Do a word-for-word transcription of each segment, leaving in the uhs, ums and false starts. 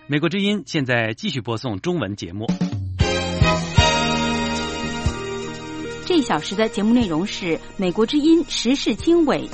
美国之音现在继续播送中文节目。 这一小时的节目内容是美国之音时事经纬。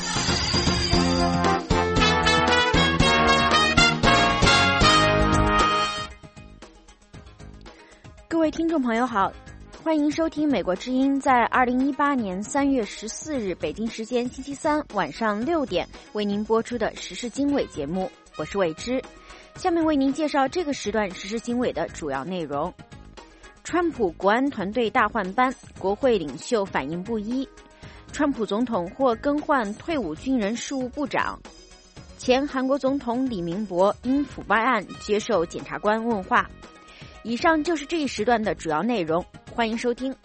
各位听众朋友好，欢迎收听美国之音在二零一八年三月十四日北京时间星期三晚上六点为您播出的时事经纬节目，我是伟之。下面为您介绍这个时段时事经纬的主要内容。川普国安团队大换班，国会领袖反应不一。川普总统或更换退伍军人事务部长。前韩国总统李明博因腐败案接受检察官问话。以上就是这一时段的主要内容，欢迎收听。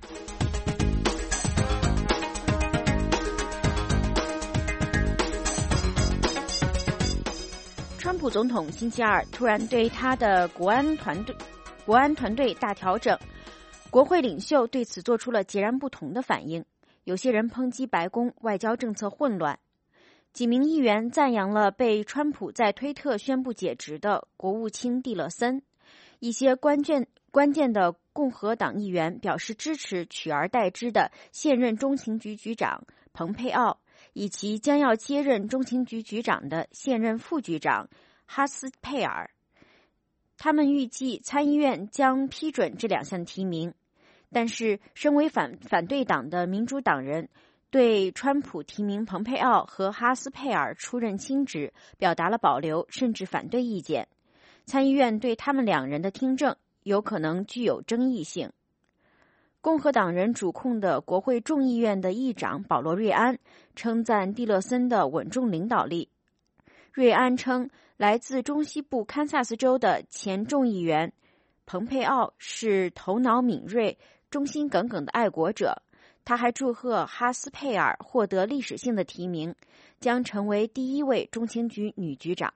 川普总统星期二突然对他的国安团队国安团队大调整，国会领袖对此做出了截然不同的反应。有些人抨击白宫外交政策混乱，几名议员赞扬了被川普在推特宣布解职的国务卿蒂勒森。一些关键关键的共和党议员表示支持取而代之的现任中情局局长蓬佩奥，以及将要接任中情局局长的现任副局长哈斯佩尔。他们预计参议院将批准这两项提名，但是身为反反对党的民主党人对川普提名蓬佩奥和哈斯佩尔出任亲职表达了保留甚至反对意见。参议院对他们两人的听证有可能具有争议性。共和党人主控的国会众议院的议长保罗·瑞安称赞蒂勒森的稳重领导力。瑞安称，来自中西部堪萨斯州的前众议员蓬佩奥是头脑敏锐、忠心耿耿的爱国者。他还祝贺哈斯佩尔获得历史性的提名，将成为第一位中情局女局长。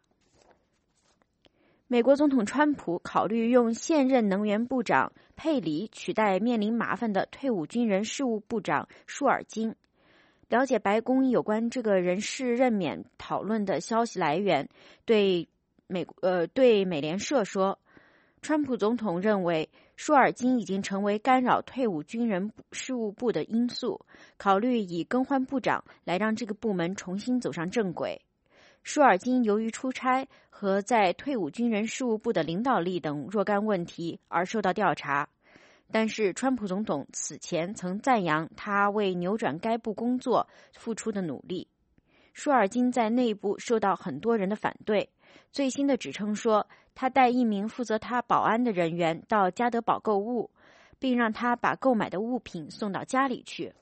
美国总统川普考虑用现任能源部长佩里取代面临麻烦的退伍军人事务部长舒尔金。了解白宫有关这个人事任免讨论的消息来源对美呃对美联社说，川普总统认为舒尔金已经成为干扰退伍军人事务部的因素，考虑以更换部长来让这个部门重新走上正轨。舒尔金由于出差和在退伍军人事务部的领导力等若干问题而受到调查，但是川普总统此前曾赞扬他为扭转该部工作付出的努力。舒尔金在内部受到很多人的反对，最新的指称说他带一名负责他保安的人员到加德堡购物，并让他把购买的物品送到家里去。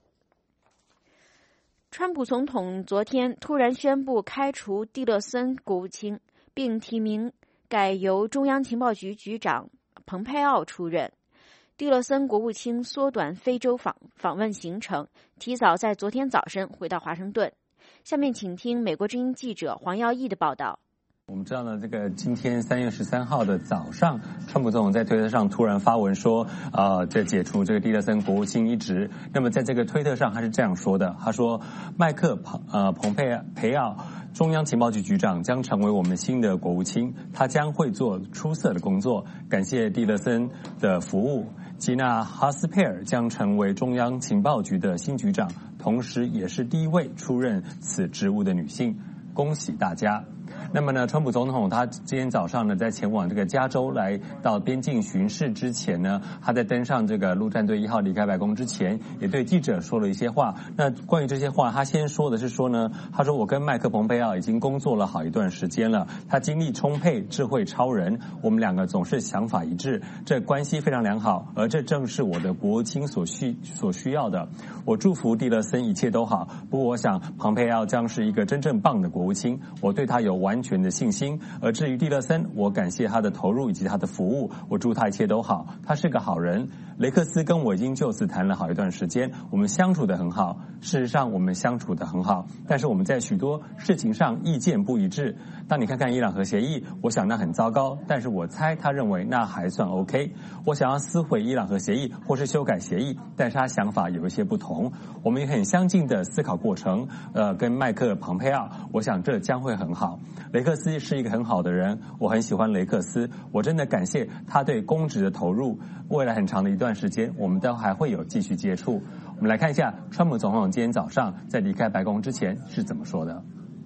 川普总统昨天突然宣布开除蒂勒森国务卿，并提名改由中央情报局局长蓬佩奥出任。蒂勒森国务卿缩短非洲访访问行程，提早在昨天早晨回到华盛顿。下面请听美国之音记者黄耀义的报道。 我们知道呢，这个今天三月十三号的早上，川普总统在推特上突然发文说，呃，这解除这个蒂勒森国务卿一职。那么在这个推特上，他是这样说的：他说，麦克彭呃蓬佩培奥中央情报局局长将成为我们新的国务卿，他将会做出色的工作。感谢蒂勒森的服务。吉娜哈斯佩尔将成为中央情报局的新局长，同时也是第一位出任此职务的女性。恭喜大家！那么呢，川普总统他今天早上呢，在前往这个加州来到边境巡视之前呢，他在登上这个陆战队一号离开白宫之前，也对记者说了一些话。那关于这些话，他先说的是说呢，他说我跟麦克蓬佩奥已经工作了好一段时间了，他精力充沛，智慧超人，我们两个总是想法一致，这关系非常良好，而这正是我的国务卿所需所需要的。我祝福蒂勒森一切都好，不过我想蓬佩奥将是一个真正棒的国务卿，我对他有完全的信心。而至于蒂勒森，我感谢他的投入以及他的服务，我祝他一切都好，他是个好人。雷克斯跟我已经就此谈了好一段时间，我们相处得很好，事实上我们相处得很好，但是我们在许多事情上意见不一致。 当你看看伊朗核协议，我想那很糟糕，但是我猜他认为那还算 OK。我想要撕毁伊朗核协议或是修改协议，但是他想法有一些不同。我们也很相近的思考过程，呃，跟麦克庞佩奥，我想这将会很好。雷克斯是一个很好的人，我很喜欢雷克斯，我真的感谢他对公职的投入。未来很长的一段时间，我们都还会有继续接触。我们来看一下川普总统今天早上在离开白宫之前是怎么说的。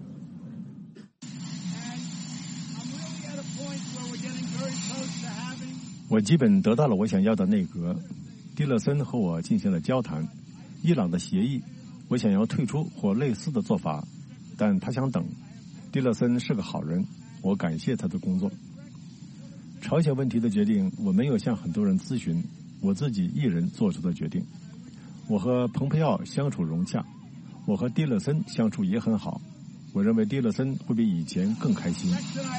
我基本得到了我想要的内阁。蒂勒森和我进行了交谈，伊朗的协议，我想要退出或类似的做法，但他想等。蒂勒森是个好人，我感谢他的工作。朝鲜问题的决定，我没有向很多人咨询，我自己一人做出的决定。我和蓬佩奥相处融洽，我和蒂勒森相处也很好。我认为蒂勒森会比以前更开心。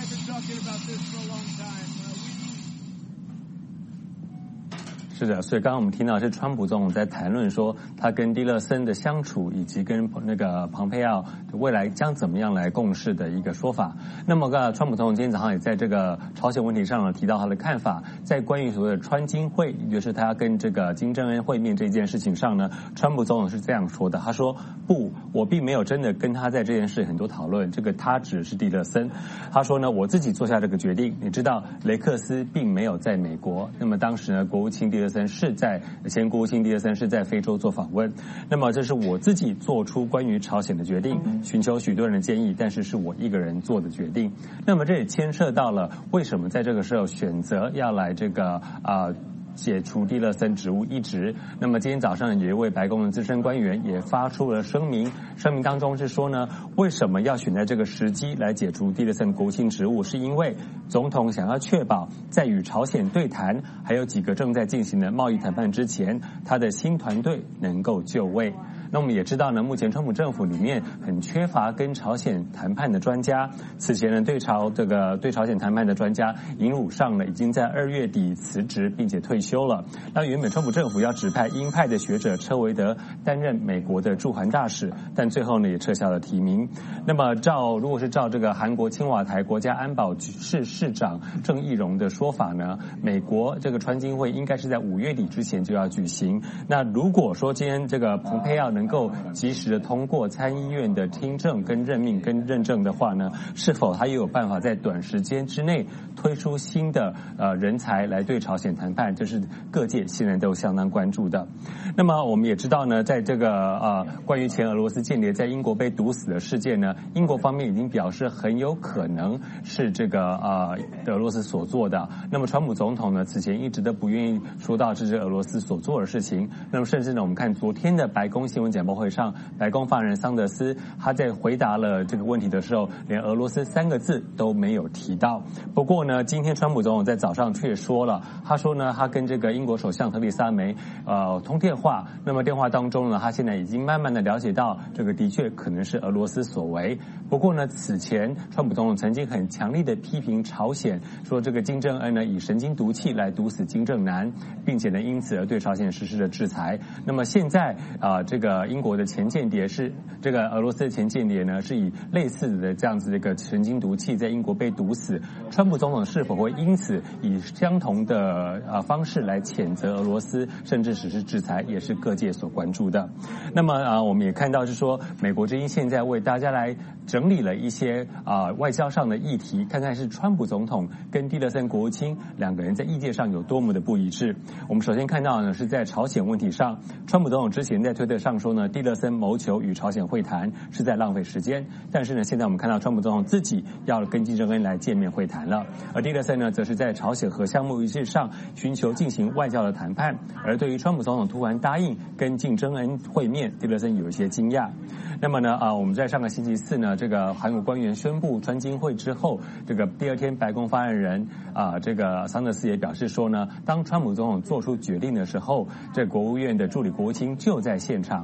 是的，所以刚刚我们听到是川普总统在谈论说他跟蒂勒森的相处，以及跟那个庞佩奥未来将怎么样来共事的一个说法。那么，个川普总统今天早上也在这个朝鲜问题上呢提到他的看法，在关于所谓的川金会，也就是他要跟这个金正恩会面这件事情上呢，川普总统是这样说的，他说：“不，我并没有真的跟他在这件事很多讨论，这个他指是蒂勒森。他说呢，我自己做下这个决定。你知道，雷克斯并没有在美国，那么当时呢，国务卿蒂勒森是在前国务卿蒂勒森是在非洲做访问，那么这是我自己做出关于朝鲜的决定，寻求许多人的建议，但是是我一个人做的决定。那么这也牵涉到了为什么在这个时候选择要来这个啊。呃解除蒂勒森职务一职。那么今天早上有一位白宫的资深官员也发出了声明，声明当中是说呢，为什么要选在这个时机来解除蒂勒森国务卿职务，是因为总统想要确保在与朝鲜对谈还有几个正在进行的贸易谈判之前，他的新团队能够就位。那我们也知道呢，目前川普政府里面很缺乏跟朝鲜谈判的专家。此前呢，对朝这个对朝鲜谈判的专家尹汝尚呢，已经在二月底辞职并且退休了。那原本川普政府要指派鹰派的学者车维德担任美国的驻韩大使，但最后呢也撤销了提名。那么照如果是照这个韩国青瓦台国家安保室室长郑义溶的说法呢，美国这个川金会应该是在五月底之前就要举行。那如果说今天这个蓬佩奥能够及时的通过参议院的听证跟任命跟认证的话呢，是否他也有办法在短时间之内推出新的呃人才来对朝鲜谈判，这是各界现在都相当关注的。那么我们也知道呢，在这个呃关于前俄罗斯间谍在英国被毒死的事件呢，英国方面已经表示很有可能是这个呃俄罗斯所做的。那么川普总统呢，此前一直都不愿意说到这是俄罗斯所做的事情。那么甚至呢，我们看昨天的白宫新闻简报会上，白宫发言人桑德斯他在回答了这个问题的时候，连俄罗斯三个字都没有提到。不过呢，今天川普总统在早上却说了，他说呢，他跟这个英国首相特蕾莎梅呃通电话，那么电话当中呢，他现在已经慢慢的了解到这个的确可能是俄罗斯所为。不过呢，此前川普总统曾经很强力的批评朝鲜，说这个金正恩呢以神经毒气来毒死金正男，并且呢因此而对朝鲜实施了制裁。那么现在啊、呃，这个英国的前间谍是这个俄罗斯的前间谍呢，是以类似的这样子的一个神经毒气在英国被毒死。川普总统是否会因此以相同的呃方式来谴责俄罗斯，甚至实施制裁，也是各界所关注的。那么啊、呃，我们也看到是说，美国之音现在为大家来整理了一些啊、呃、外交上的议题，看看是川普总统跟蒂勒森国务卿两个人在意见上有多么的不一致。我们首先看到呢，是在朝鲜问题上，川普总统之前在推特上说呢，蒂勒森谋求与朝鲜会谈是在浪费时间，但是呢，现在我们看到川普总统自己要跟金正恩来见面会谈了，而蒂勒森呢，则是在朝鲜核项目仪式上寻求进行外交的谈判。而对于川普总统突然答应跟金正恩会面，蒂勒森有一些惊讶。那么呢，啊，我们在上个星期四呢，这个韩国官员宣布川金会之后，这个第二天白宫发言人啊，这个桑德斯也表示说呢，当川普总统做出决定的时候，这国务院的助理国务卿就在现场，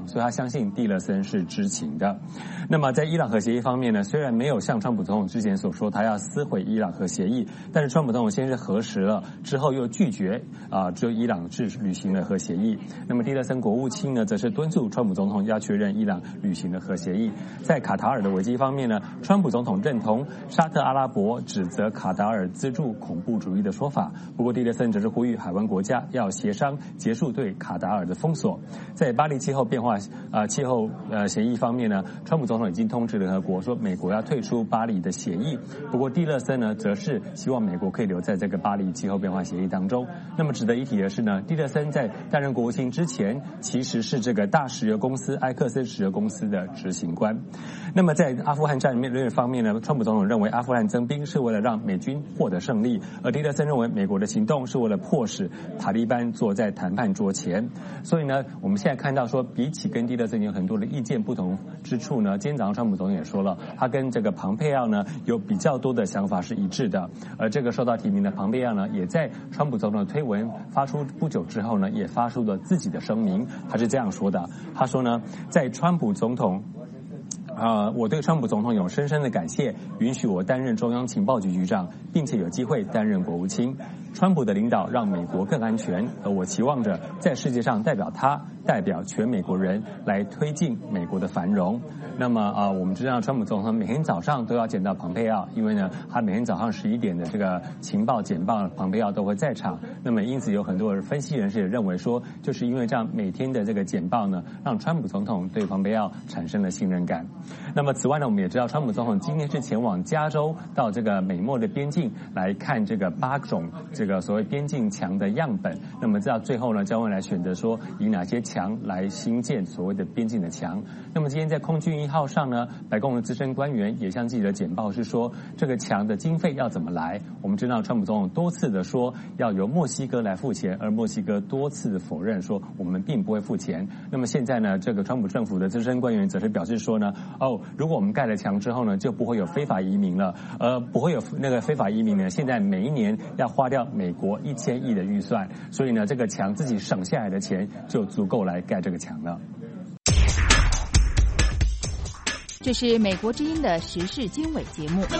所以他相信蒂勒森是知情的。那么在伊朗核协议方面呢，虽然没有像川普总统之前所说他要撕毁伊朗核协议，但是川普总统先是核实了，之后又拒绝啊，就伊朗是履行了核协议。那么蒂勒森国务卿呢，则是敦促川普总统要确认伊朗履行了核协议。在卡塔尔的危机方面呢，川普总统认同沙特阿拉伯指责卡塔尔资助恐怖主义的说法，不过蒂勒森则是呼吁海湾国家要协商结束对卡塔尔的封锁。在巴黎气候变化呃气候呃协议方面呢，川普总统已经通知联合国说美国要退出巴黎的协议，不过蒂勒森呢，则是希望美国可以留在这个巴黎气候变化协议当中。那么值得一提的是呢，蒂勒森在担任国务卿之前，其实是这个大石油公司埃克森石油公司的执行官。那么在阿富汗战略方面呢，川普总统认为阿富汗增兵是为了让美军获得胜利，而蒂勒森认为美国的行动是为了迫使塔利班坐在谈判桌前。所以呢，我们现在看到说，比起跟蒂勒森有很多的意见不同之处呢，今天早上川普总统也说了，他跟这个庞佩奥呢有比较多的想法是一致的。而这个受到提名的庞佩奥呢，也在川普总统的推文发出不久之后呢，也发出了自己的声明。他是这样说的，他说呢，在川普总统啊、呃，我对川普总统有深深的感谢，允许我担任中央情报局局长，并且有机会担任国务卿。川普的领导让美国更安全，而我期望着在世界上代表他，代表全美国人来推进美国的繁荣。那么啊、呃，我们知道川普总统每天早上都要见到庞佩奥，因为呢，他每天早上十一点的这个情报简报，庞佩奥都会在场。那么因此有很多分析人士也认为说，就是因为这样每天的这个简报呢，让川普总统对庞佩奥产生了信任感。那么此外呢，我们也知道川普总统今天是前往加州到这个美墨的边境来看这个八种这个所谓边境墙的样本。那么到最后呢，将会来选择说以哪些墙来兴建所谓的边境的墙。那么今天在空军一号上呢，白宫的资深官员也向记者简报是说，这个墙的经费要怎么来？我们知道川普总统多次的说要由墨西哥来付钱，而墨西哥多次的否认说我们并不会付钱。那么现在呢，这个川普政府的资深官员则是表示说呢，哦，如果我们盖了墙之后呢，就不会有非法移民了，呃，不会有那个非法移民呢，现在每一年要花掉美国一千亿的预算，所以呢，这个墙自己省下来的钱就足够来盖这个墙了。 这是美国之音的时事经纬节目。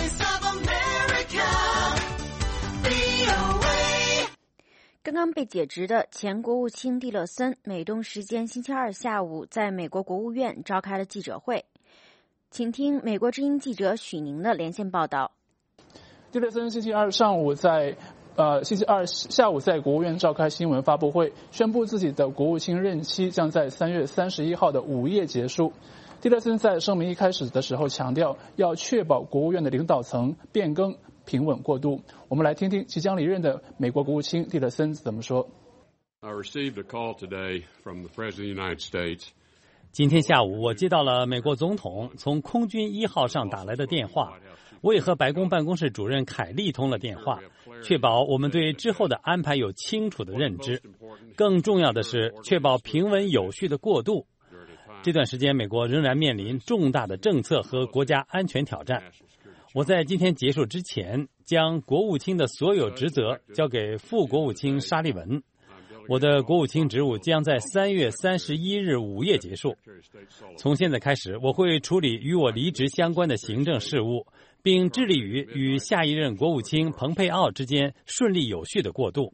刚刚被解职的前国务卿蒂勒森，美东时间星期二下午在美国国务院召开了记者会，请听美国之音记者许宁的连线报道。 蒂勒森星期二上午在呃星期二下午在国务院召开新闻发布会，宣布自己的国务卿任期将在三月三十一号的午夜结束。蒂勒森在声明一开始的时候强调，要确保国务院的领导层变更平稳过渡。我们来听听即将离任的美国国务卿蒂勒森怎么说。 I received a call today from the President of the United States. 今天下午，我接到了美国总统从空军一号上打来的电话，我也和白宫办公室主任凯利通了电话，确保我们对之后的安排有清楚的认知。更重要的是，确保平稳有序的过渡。这段时间，美国仍然面临重大的政策和国家安全挑战。我在今天结束之前，将国务卿的所有职责交给副国务卿沙利文。我的国务卿职务将在三月三十一日午夜结束。从现在开始，我会处理与我离职相关的行政事务，并致力于与下一任国务卿蓬佩奥之间顺利有序的过渡。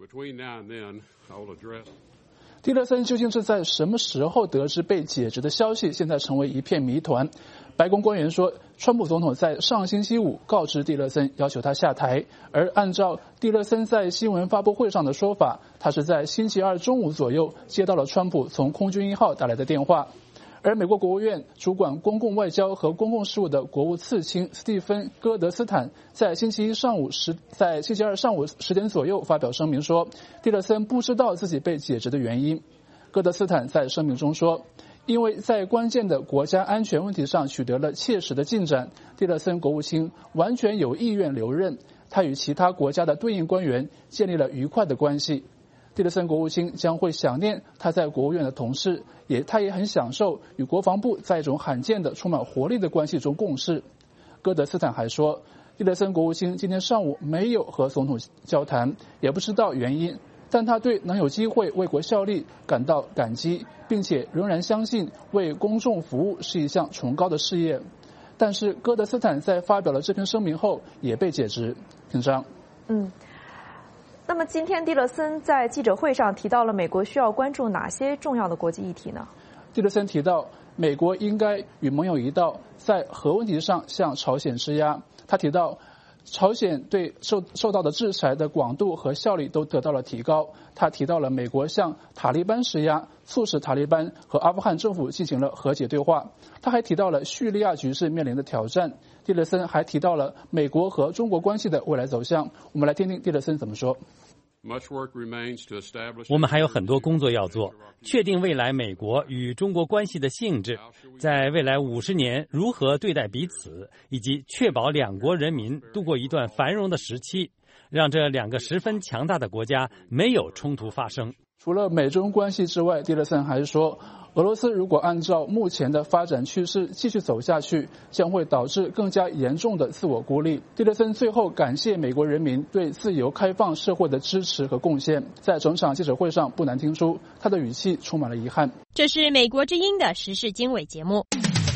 蒂勒森究竟是在什么时候得知被解职的消息，现在成为一片谜团。白宫官员说，川普总统在上星期五告知蒂勒森要求他下台，而按照蒂勒森在新闻发布会上的说法，他是在星期二中午左右接到了川普从空军一号打来的电话。而美国国务院主管公共外交和公共事务的国务次卿斯蒂芬·戈德斯坦在星期一上午十，在星期二上午十点左右发表声明说，蒂勒森不知道自己被解职的原因。戈德斯坦在声明中说，因为在关键的国家安全问题上取得了切实的进展，蒂勒森国务卿完全有意愿留任，他与其他国家的对应官员建立了愉快的关系。蒂勒森国务卿将会想念他在国务院的同事，也他也很享受与国防部在一种罕见的充满活力的关系中共事。戈德斯坦还说，蒂勒森国务卿今天上午没有和总统交谈，也不知道原因。 但他对能有机会为国效力感到感激，并且仍然相信为公众服务是一项崇高的事业。但是戈德斯坦在发表了这篇声明后也被解职。听章， 嗯。那么今天蒂勒森在记者会上提到了美国需要关注哪些重要的国际议题呢？ 蒂勒森提到，美国应该与盟友一道，在核问题上向朝鲜施压。他提到，朝鲜对受受到的制裁的广度和效力都得到了提高。他提到了美国向塔利班施压，促使塔利班和阿富汗政府进行了和解对话。他还提到了叙利亚局势面临的挑战。蒂勒森还提到了美国和中国关系的未来走向。我们来听听蒂勒森怎么说。 我们还有很多工作要做，确定未来美国与中国关系的性质，在未来五十年如何对待彼此，以及确保两国人民度过一段繁荣的时期，让这两个十分强大的国家没有冲突发生。 除了美中关系之外，蒂勒森还说，俄罗斯如果按照目前的发展趋势继续走下去，将会导致更加严重的自我孤立。蒂勒森最后感谢美国人民对自由开放社会的支持和贡献，在整场记者会上不难听出他的语气充满了遗憾。 这是美国之音的时事经纬节目。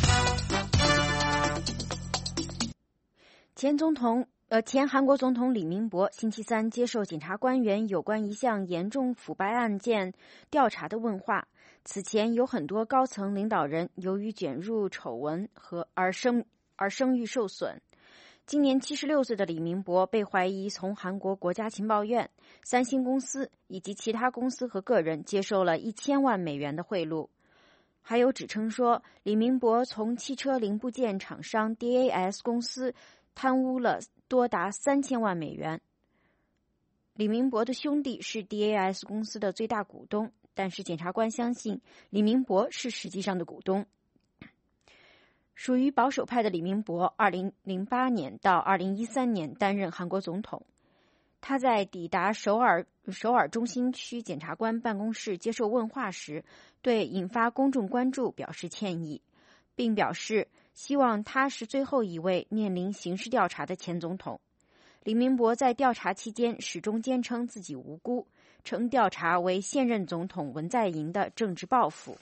前总统呃，前韩国总统李明博星期三接受检察官员有关一项严重腐败案件调查的问话。此前有很多高层领导人由于卷入丑闻和而声而声誉受损。今年七十六岁的李明博被怀疑从韩国国家情报院、三星公司以及其他公司和个人接受了一千万美元的贿赂。还有指称说，李明博从汽车零部件厂商 D A S 公司贪污了多达三千万美元。李明博的兄弟是 D A S 公司的最大股东，但是检察官相信李明博是实际上的股东。属于保守派的李明博二零零八年到二零一三年担任韩国总统。他在抵达首尔首尔中心区检察官办公室接受问话时，对引发公众关注表示歉意，并表示希望他是最后一位面临刑事调查的前总统。李明博在调查期间始终坚称自己无辜，称调查为现任总统文在寅的政治报复。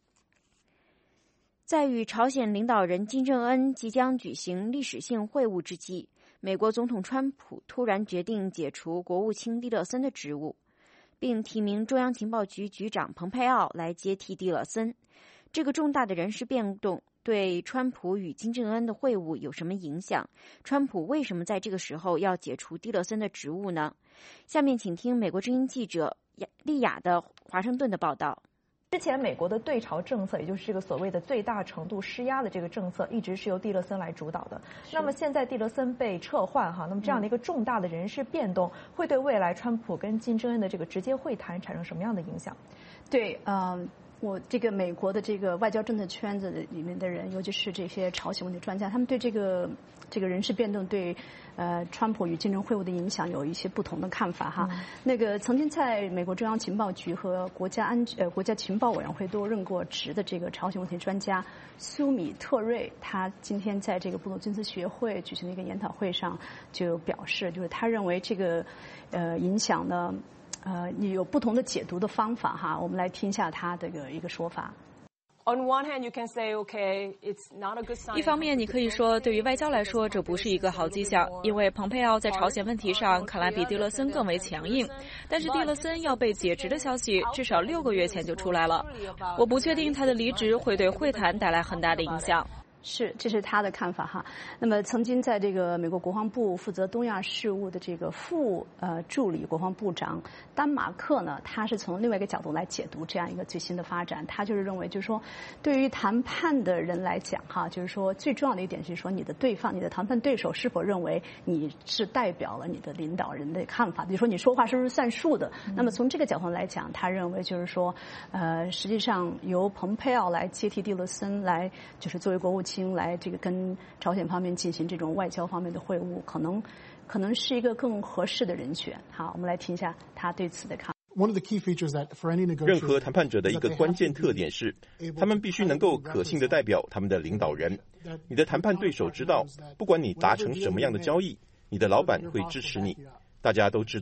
在与朝鲜领导人金正恩即将举行历史性会晤之际，美国总统川普突然决定解除国务卿蒂勒森的职务，并提名中央情报局局长蓬佩奥来接替蒂勒森。这个重大的人事变动对川普与金正恩的会晤有什么影响？川普为什么在这个时候要解除蒂勒森的职务呢？下面请听美国之音记者丽雅的华盛顿的报道。 之前美国的对朝政策，也就是这个所谓的最大程度施压的这个政策，一直是由蒂勒森来主导的。那么现在蒂勒森被撤换哈，那么这样的一个重大的人事变动，会对未来川普跟金正恩的这个直接会谈产生什么样的影响？ 对，嗯、呃。我这个美国的这个外交政策圈子里面的人，尤其是这些朝鲜问题专家，他们对这个这个人事变动对呃川普与金正恩会晤的影响有一些不同的看法哈。嗯、那个曾经在美国中央情报局和国家安呃国家情报委员会都任过职的这个朝鲜问题专家苏米特瑞，他今天在这个布鲁金斯学会举行的一个研讨会上就表示，就是他认为这个呃影响呢。呃，你有不同的解读的方法哈，我们来听一下他这个一个说法。 一方面，你可以说，对于外交来说，这不是一个好迹象，因为蓬佩奥在朝鲜问题上看来比蒂勒森更为强硬。但是蒂勒森要被解职的消息至少六个月前就出来了，我不确定他的离职会对会谈带来很大的影响。 是，这是他的看法哈。那么，曾经在这个美国国防部负责东亚事务的这个副呃助理国防部长丹马克呢，他是从另外一个角度来解读这样一个最新的发展。他就是认为，就是说，对于谈判的人来讲哈，就是说最重要的一点就是说，你的对方、你的谈判对手是否认为你是代表了你的领导人的看法，比如说你说话是不是算数的。嗯、那么从这个角度来讲，他认为就是说，呃，实际上由蓬佩奥来接替蒂勒森来，就是作为国务卿。来这个跟朝鲜方面进行这种外交方面的会晤，可能可能是一个更合适的人选。好，我们来听一下他对此的看法。 任何谈判者的一个关键特点是，他们必须能够可信地代表他们的领导人。你的谈判对手知道，不管你达成什么样的交易，你的老板会支持你。大家都知道，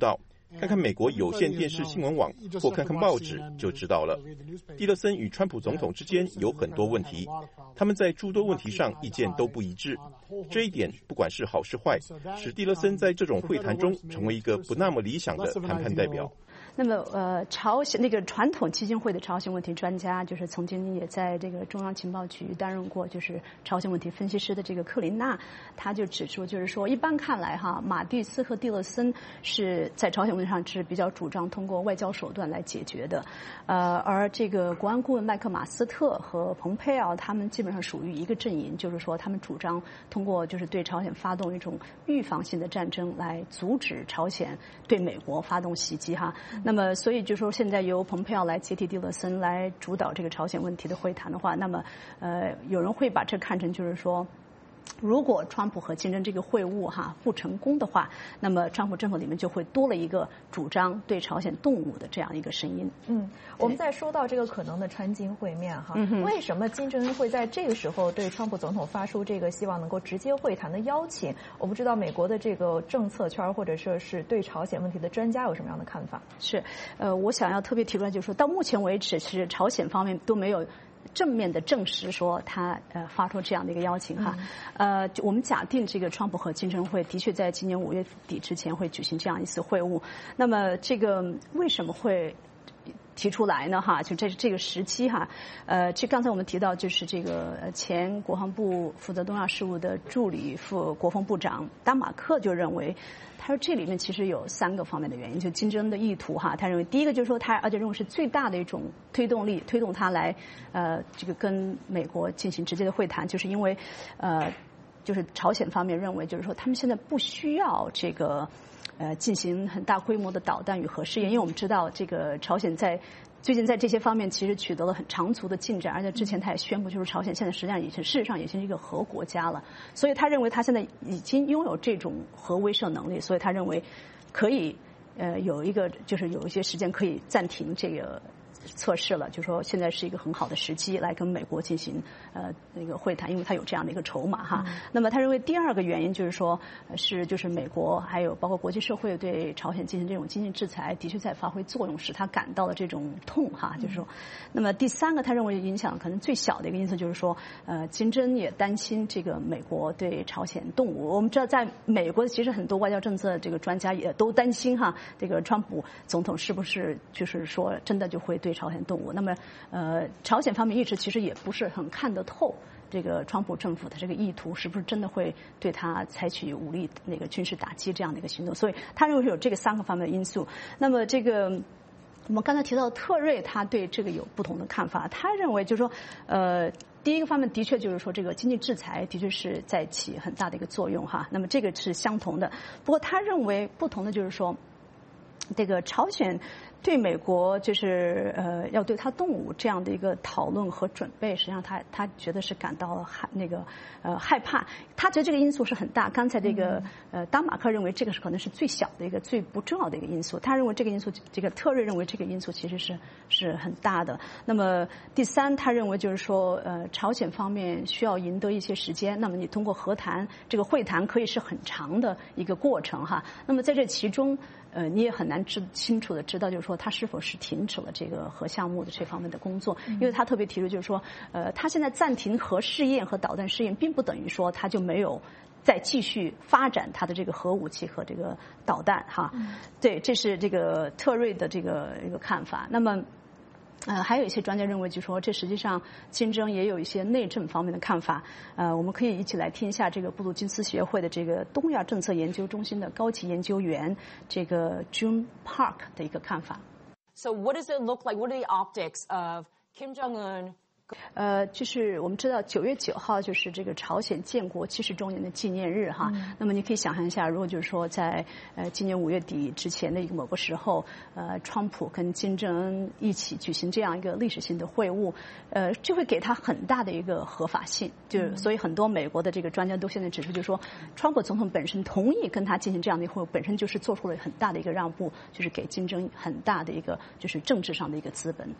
看看美国有线电视新闻网或看看报纸就知道了。蒂勒森与川普总统之间有很多问题，他们在诸多问题上意见都不一致。这一点不管是好是坏，使蒂勒森在这种会谈中成为一个不那么理想的谈判代表。 那么，呃，朝鲜那个传统基金会的朝鲜问题专家，就是曾经也在这个中央情报局担任过，就是朝鲜问题分析师的这个克林纳，他就指出，就是说，一般看来哈，马蒂斯和蒂勒森是在朝鲜问题上是比较主张通过外交手段来解决的，呃，而这个国安顾问麦克马斯特和蓬佩奥他们基本上属于一个阵营，就是说他们主张通过就是对朝鲜发动一种预防性的战争来阻止朝鲜对美国发动袭击哈。那么，所以就说现在由蓬佩奥来接替蒂勒森来主导这个朝鲜问题的会谈的话，那么呃，有人会把这看成就是说，如果川普和金正这个会晤哈不成功的话，那么川普政府里面就会多了一个主张对朝鲜动武的这样一个声音。 嗯，我们在说到这个可能的川金会面哈，嗯、为什么金正恩会在这个时候对川普总统发出这个希望能够直接会谈的邀请？我不知道美国的这个政策圈或者说是对朝鲜问题的专家有什么样的看法？ 是，呃，我想要特别提出来，就是说到目前为止，其实朝鲜方面都没有正面的证实说他呃发出这样的一个邀请哈，呃，我们假定这个川普和金正恩会的确在今年五月底之前会举行这样一次会晤，那么这个为什么会提出来呢？哈，就这这个时期哈，呃，这刚才我们提到就是这个前国防部负责东亚事务的助理副国防部长丹马克就认为，他说这里面其实有三个方面的原因，就金正恩的意图哈，他认为第一个就是说他而且认为是最大的一种推动力，推动他来呃这个跟美国进行直接的会谈，就是因为呃就是朝鲜方面认为就是说他们现在不需要这个。呃，进行很大规模的导弹与核试验，因为我们知道这个朝鲜在最近在这些方面其实取得了很长足的进展，而且之前他也宣布，就是朝鲜现在实际上已经事实上已经是一个核国家了，所以他认为他现在已经拥有这种核威慑能力，所以他认为可以呃有一个就是有一些时间可以暂停这个。测试了，就说现在是一个很好的时机来跟美国进行呃那个会谈，因为他有这样的一个筹码哈。嗯、那么他认为第二个原因就是说，是就是美国还有包括国际社会对朝鲜进行这种经济制裁，的确在发挥作用，使他感到了这种痛哈。就是说，嗯、那么第三个他认为影响可能最小的一个因素就是说，呃，金正恩也担心这个美国对朝鲜动武。我们知道，在美国其实很多外交政策这个专家也都担心哈，这个川普总统是不是就是说真的就会对朝鲜动武。那么，呃，朝鲜方面一直其实也不是很看得透这个川普政府的这个意图是不是真的会对他采取武力那个军事打击这样的一个行动，所以他认为是有这个三个方面的因素。那么这个我们刚才提到特瑞，他对这个有不同的看法，他认为就是说，呃。第一个方面的确就是说，这个经济制裁的确是在起很大的一个作用哈。那么这个是相同的，不过他认为不同的就是说，这个朝鲜对美国就是呃要对他动武这样的一个讨论和准备，实际上他他觉得是感到害那个呃害怕，他觉得这个因素是很大。刚才这个呃丹马克认为这个是可能是最小的一个最不重要的一个因素，他认为这个因素这个特瑞认为这个因素其实是是很大的。那么第三，他认为就是说呃朝鲜方面需要赢得一些时间，那么你通过和谈这个会谈可以是很长的一个过程哈。那么在这其中。呃，你也很难知清楚的知道，就是说他是否是停止了这个核项目的这方面的工作，因为他特别提出就是说，呃，他现在暂停核试验和导弹试验，并不等于说他就没有再继续发展他的这个核武器和这个导弹哈。对，这是这个特瑞的这个一个看法。那么。呃，还有一些专家认为，就说这实际上金正也有一些内政方面的看法。呃，我们可以一起来听一下这个布鲁金斯学会的这个东亚政策研究中心的高级研究员这个 June Park 的一个看法。 So what does it look like? What are the optics of Kim Jong-un? 呃，就是我们知道九月九号就是这个朝鲜建国七十周年的纪念日哈。嗯、那么你可以想象一下，如果就是说在呃今年五月底之前的一个某个时候，呃，川普跟金正恩一起举行这样一个历史性的会晤，呃，就会给他很大的一个合法性。就、嗯、所以很多美国的这个专家都现在指出，就是说，川普总统本身同意跟他进行这样的一个会晤，本身就是做出了很大的一个让步，就是给金正恩很大的一个就是政治上的一个资本。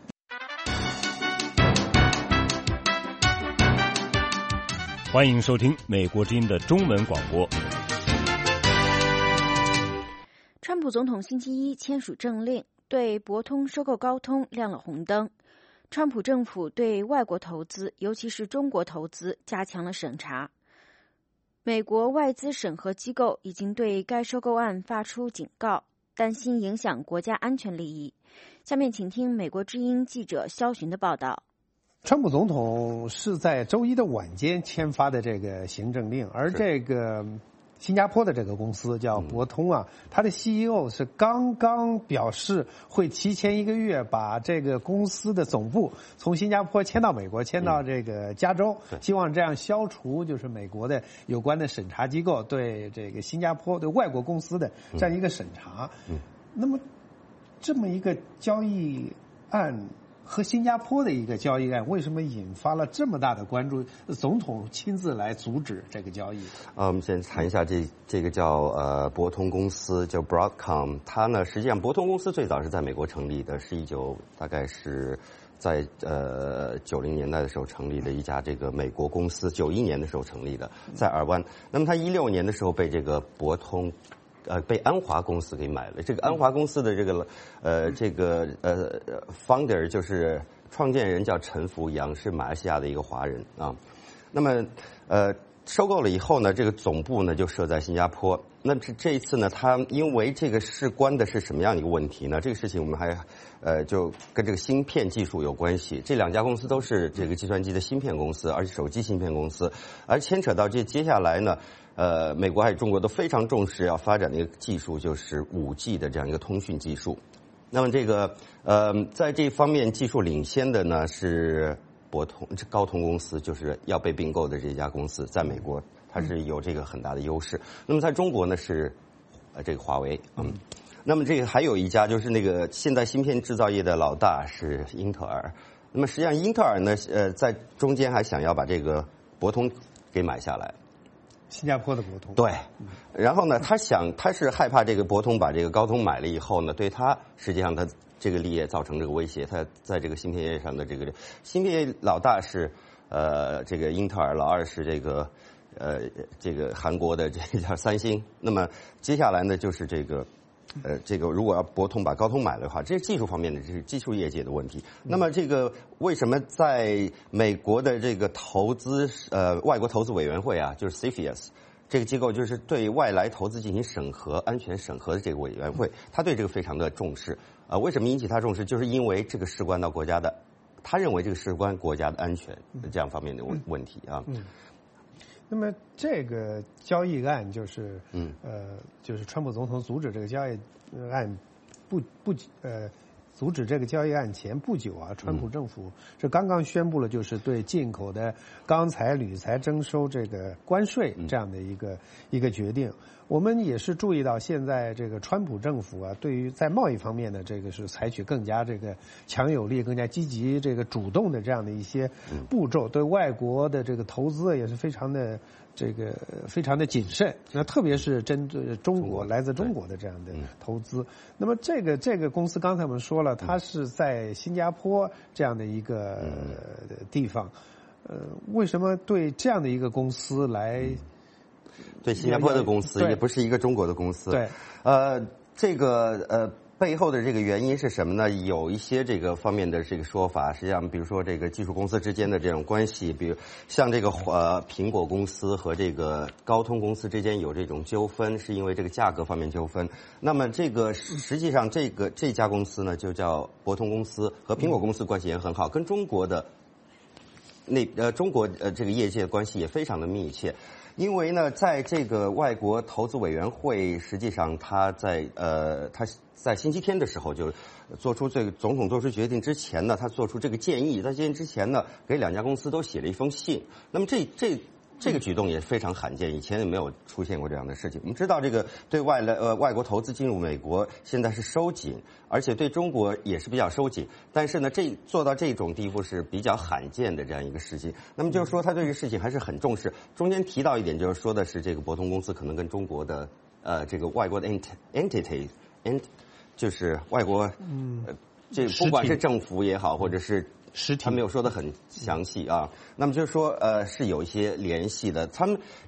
欢迎收听美国之音的中文广播。 川川普总统星期一签署政令，对博通收购高通亮了红灯。川普政府对外国投资，尤其是中国投资，加强了审查。美国外资审核机构已经对该收购案发出警告，担心影响国家安全利益。下面请听美国之音记者肖寻的报道。 川普总统是在周一的晚间签发的这个行政令，而这个新加坡的这个公司叫博通啊，它的 C E O 是刚刚表示会提前一个月把这个公司的总部从新加坡迁到美国，迁到这个加州，希望这样消除就是美国的有关的审查机构对这个新加坡对外国公司的这样一个审查。那么这么一个交易案和新加坡的一个交易案，为什么引发了这么大的关注？总统亲自来阻止这个交易。 呃，我们先谈一下这这个叫呃博通公司，叫 Broadcom。它呢，实际上博通公司最早是在美国成立的，是一九大概是在呃九零年代的时候成立的一家这个美国公司，九一年的时候成立的，在尔湾。那么它一六年的时候被这个博通。呃，被安华公司给买了。这个安华公司的这个呃，这个呃 founder 就是创建人叫陈福阳，是马来西亚的一个华人啊。那么呃，收购了以后呢，这个总部呢就设在新加坡。那这这一次呢，他因为这个事关的是什么样的一个问题呢？这个事情我们还呃就跟这个芯片技术有关系。这两家公司都是这个计算机的芯片公司，而且手机芯片公司，而牵扯到这接下来呢。呃，美国还有中国都非常重视要发展的一个技术，就是五 G 的这样一个通讯技术。那么这个呃，在这方面技术领先的呢是博通、高通公司，就是要被并购的这家公司，在美国它是有这个很大的优势。那么在中国呢是呃这个华为，嗯。那么这个还有一家就是那个现在芯片制造业的老大是英特尔。那么实际上英特尔呢，呃，在中间还想要把这个博通给买下来。 新加坡的博通对，然后呢，他想他是害怕这个博通把这个高通买了以后呢，对他实际上他这个利益造成这个威胁。他在这个芯片业上的这个芯片业老大是呃这个英特尔，老二是这个呃这个韩国的这个叫三星。那么接下来呢就是这个。呃，这个如果要博通把高通买了的话，这是技术方面的，这是技术业界的问题。那么这个为什么在美国的这个投资呃外国投资委员会啊，就是 C F I U S 这个机构，就是对外来投资进行审核、安全审核的这个委员会，他对这个非常的重视。呃，为什么引起他重视？就是因为这个事关到国家的，他认为这个事关国家的安全这样方面的问问题啊。 嗯。那么这个交易案就是，嗯，呃，就是川普总统阻止这个交易案不不呃阻止这个交易案前不久啊，川普政府是刚刚宣布了，就是对进口的钢材、铝材征收这个关税这样的一个、嗯、一个决定。我们也是注意到，现在这个川普政府啊，对于在贸易方面的这个是采取更加这个强有力、更加积极、这个主动的这样的一些步骤，对外国的这个投资也是非常的这个非常的谨慎。那特别是针对中国、来自中国的这样的投资。那么这个这个公司刚才我们说了，它是在新加坡这样的一个地方，呃，为什么对这样的一个公司来？ 对新加坡的公司，也不是一个中国的公司。 对， 呃，这个呃背后的这个原因是什么呢？有一些这个方面的这个说法，实际上比如说这个技术公司之间的这种关系，比如像这个呃苹果公司和这个高通公司之间有这种纠纷，是因为这个价格方面纠纷。那么这个实际上这个这家公司呢，就叫博通公司，和苹果公司关系也很好，跟中国的那呃中国呃这个业界关系也非常的密切。因为呢，在这个外国投资委员会，实际上他在呃他在星期天的时候就做出这个总统做出决定之前呢，他做出这个建议，在建议之前呢，给两家公司都写了一封信。那么这这这个举动也非常罕见，以前也没有出现过这样的事情。我们知道，这个对外来呃外国投资进入美国现在是收紧，而且对中国也是比较收紧。但是呢，这做到这种地步是比较罕见的这样一个事情。那么就是说，他对这个事情还是很重视。中间提到一点，就是说的是这个博通公司可能跟中国的呃这个外国的 entity ent 就是外国嗯、呃、这不管是政府也好，或者是他没有说的很详细啊。那么就是说，呃，是有一些联系的。他们，你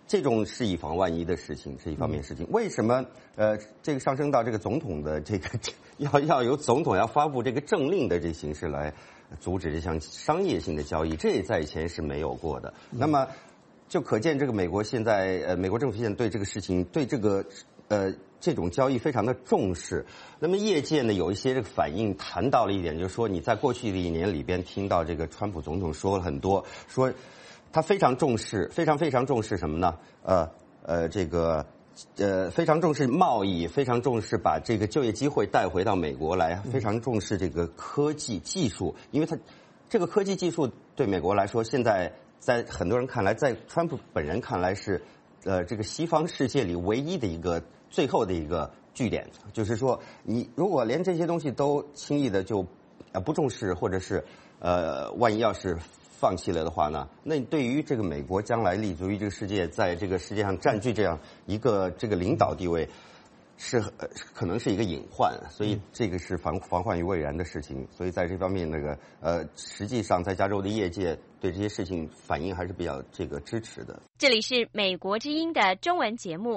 这种是以防万一的事情是一方面事情。为什么呃这个上升到这个总统的这个要要由总统要发布这个政令的这形式来阻止这项商业性的交易，这也在以前是没有过的。那么就可见这个美国现在呃美国政府现在对这个事情对这个呃这种交易非常的重视。那么业界呢有一些这个反应谈到了一点，就是说你在过去的一年里边听到这个川普总统说了很多，说他非常重视，非常非常重视什么呢？呃呃，这个呃非常重视贸易，非常重视把这个就业机会带回到美国来，非常重视这个科技技术，因为他这个科技技术对美国来说，现在在很多人看来，在川普本人看来是呃这个西方世界里唯一的一个最后的一个据点，就是说你如果连这些东西都轻易的就呃不重视，或者是呃万一要是放弃了的话呢，那对于这个美国将来立足于这个世界，在这个世界上占据这样一个这个领导地位，是呃可能是一个隐患，所以这个是防防患于未然的事情。所以在这方面，那个呃，实际上在加州的业界对这些事情反应还是比较这个支持的。 这里是美国之音的中文节目。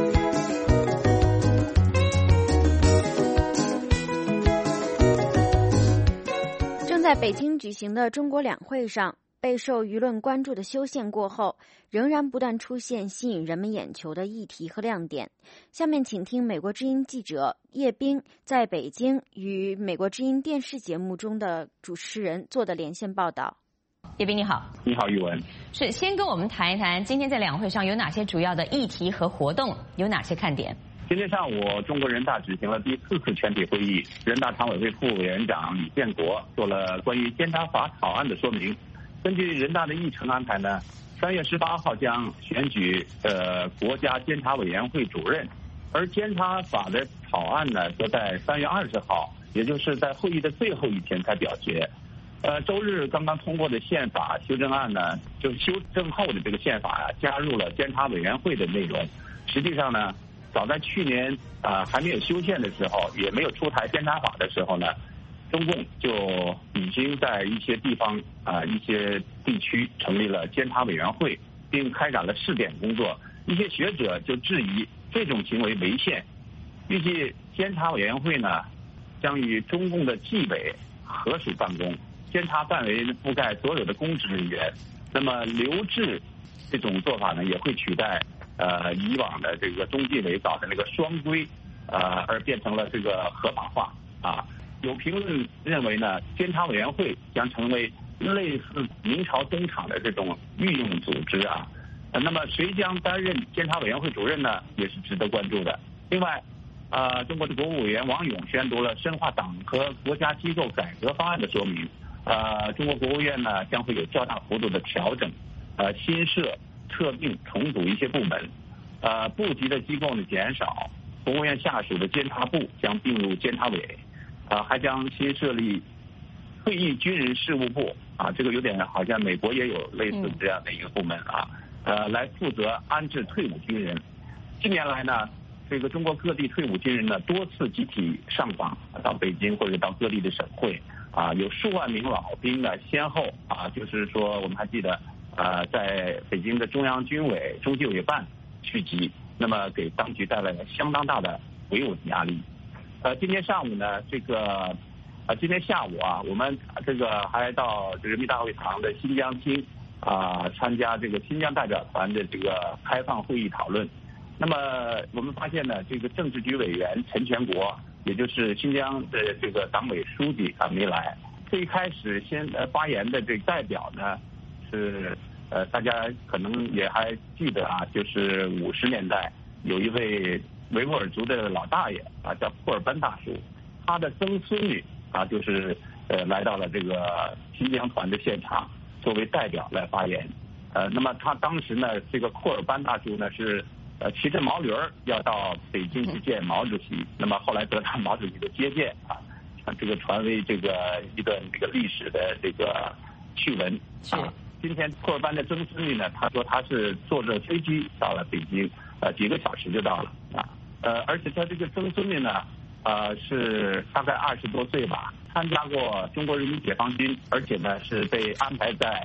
正在北京举行的中国两会上，备受舆论关注的修宪过后，仍然不断出现吸引人们眼球的议题和亮点。下面请听美国之音记者叶冰在北京与美国之音电视节目中的主持人做的连线报道。 叶冰你好。 你好，玉文。 是，先跟我们谈一谈今天在两会上有哪些主要的议题和活动，有哪些看点？ 今天上午，中国人大举行了第四次全体会议，人大常委会副委员长李建国做了关于监察法草案的说明。根据人大的议程安排呢，三月十八号将选举呃国家监察委员会主任，而监察法的草案呢，则在三月二十号，也就是在会议的最后一天才表决。呃，周日刚刚通过的宪法修正案呢，就修正后的这个宪法啊，加入了监察委员会的内容。实际上呢，早在去年啊、呃、还没有修宪的时候，也没有出台监察法的时候呢，中共就已经在一些地方啊、呃、一些地区成立了监察委员会，并开展了试点工作。一些学者就质疑这种行为违宪。预计监察委员会呢将与中共的纪委合署办公，监察范围覆盖所有的公职人员。那么留置这种做法呢，也会取代呃以往的这个中纪委搞的那个双规，呃而变成了这个合法化啊。有评论认为呢，监察委员会将成为类似明朝东厂的这种御用组织啊。那么谁将担任监察委员会主任呢，也是值得关注的。另外，呃，中国的国务委员王勇宣读了深化党和国家机构改革方案的说明。呃，中国国务院呢将会有较大幅度的调整，呃，新设、撤并、重组一些部门，呃，部级的机构呢减少，国务院下属的监察部将并入监察委，呃，还将新设立退役军人事务部啊，这个有点好像美国也有类似这样的一个部门啊，呃，来负责安置退伍军人。近年来呢，这个中国各地退伍军人呢多次集体上访到北京或者到各地的省会。啊，有数万名老兵呢，先后啊，就是说我们还记得，呃，在北京的中央军委中纪委办聚集，那么给当局带来了相当大的维稳压力。呃，今天上午呢，这个呃，今天下午啊，我们这个还到人民大会堂的新疆厅啊，参加这个新疆代表团的这个开放会议讨论。那么我们发现呢，这个政治局委员陈全国，也就是新疆的这个党委书记啊没来。最开始先呃发言的这个代表呢，是呃大家可能也还记得啊，就是五十年代有一位维吾尔族的老大爷啊，叫库尔班大叔，他的曾孙女啊，就是呃来到了这个新疆团的现场，作为代表来发言。呃，那么他当时呢，这个库尔班大叔呢是。呃，骑着毛驴儿要到北京去见毛主席，那么后来得到毛主席的接见啊，这个传为这个一段这个历史的这个趣闻啊。今天库尔班的曾孙女呢，他说他是坐着飞机到了北京，呃，几个小时就到了啊。呃，而且他这个曾孙女呢，呃，是大概二十多岁吧，参加过中国人民解放军，而且呢是被安排在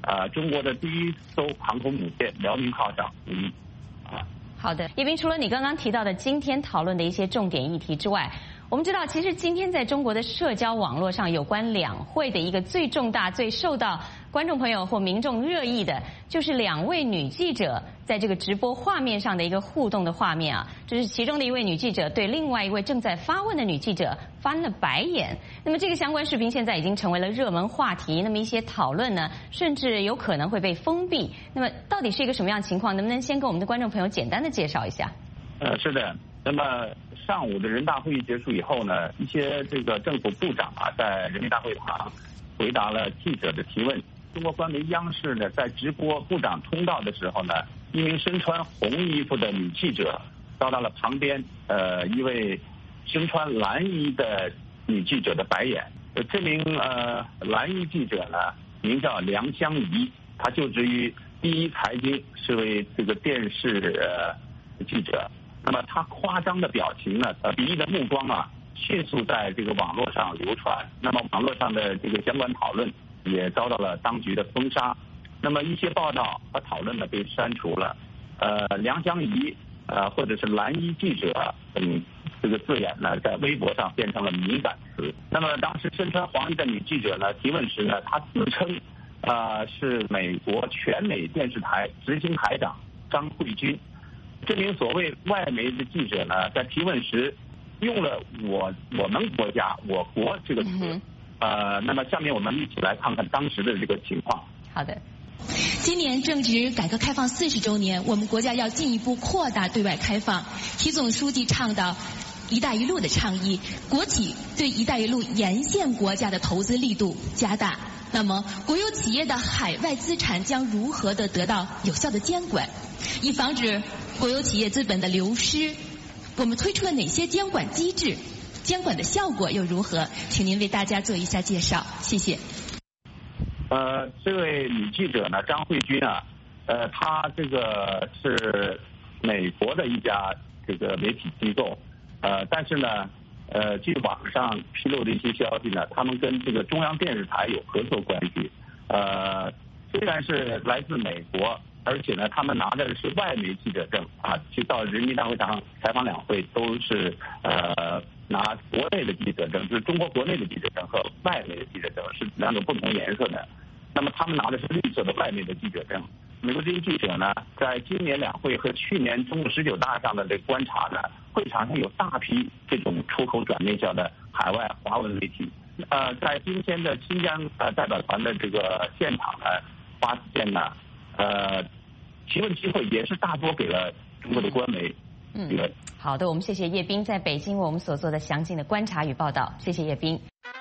呃中国的第一艘航空母舰辽宁号上服役。啊， 好的，叶斌，除了你刚刚提到的今天讨论的一些重点议题之外，我们知道，其实今天在中国的社交网络上，有关两会的一个最重大、最受到观众朋友或民众热议的，就是两位女记者在这个直播画面上的一个互动的画面啊。这是其中的一位女记者对另外一位正在发问的女记者翻了白眼。那么这个相关视频现在已经成为了热门话题，那么一些讨论呢，甚至有可能会被封闭。那么到底是一个什么样的情况？能不能先跟我们的观众朋友简单的介绍一下？ 呃，是的。那么上午的人大会议结束以后呢，一些这个政府部长啊，在人民大会堂回答了记者的提问。中国官媒央视呢，在直播部长通道的时候呢，一名身穿红衣服的女记者遭到了旁边呃一位身穿蓝衣的女记者的白眼。这名呃蓝衣记者呢，名叫梁香怡，她就职于第一财经，是位这个电视呃记者。那么他夸张的表情呢，呃，鄙夷的目光啊，迅速在这个网络上流传。那么网络上的这个相关讨论也遭到了当局的封杀。那么一些报道和讨论呢被删除了。呃，梁香怡呃或者是蓝衣记者等这个字眼呢，在微博上变成了敏感词。那么当时身穿黄衣的女记者呢提问时呢，她自称呃是美国全美电视台执行台长张慧君。这名所谓外媒的记者呢，在提问时用了我我们国家我国这个词。嗯、呃，那么下面我们一起来看看当时的这个情况。 好的。 今年正值改革开放四十周年，我们国家要进一步扩大对外开放。习总书记倡导“一带一路”的倡议，国企对“一带一路”沿线国家的投资力度加大。那么，国有企业的海外资产将如何的得到有效的监管，以防止国有企业资本的流失？我们推出了哪些监管机制？监管的效果又如何？请您为大家做一下介绍，谢谢。 呃，这位女记者呢，张慧君啊，呃，她这个是美国的一家这个媒体机构，呃，但是呢。呃，据网上披露的一些消息呢，他们跟这个中央电视台有合作关系。呃，虽然是来自美国，而且呢，他们拿的是外媒记者证啊，去到人民大会堂采访两会都是呃拿国内的记者证，就是中国国内的记者证和外媒的记者证是两种不同颜色的。那么他们拿的是绿色的外媒的记者证。美国这些记者呢，在今年两会和去年中共十九大上的这个观察呢，会场上有大批这种出口转内销的海外华文媒体。呃，在今天的新疆呃代表团的这个现场呢，发现呢，呃，提问机会也是大多给了中国的官媒。 嗯，好的，我们谢谢叶斌在北京为我们所做的详尽的观察与报道，谢谢叶斌。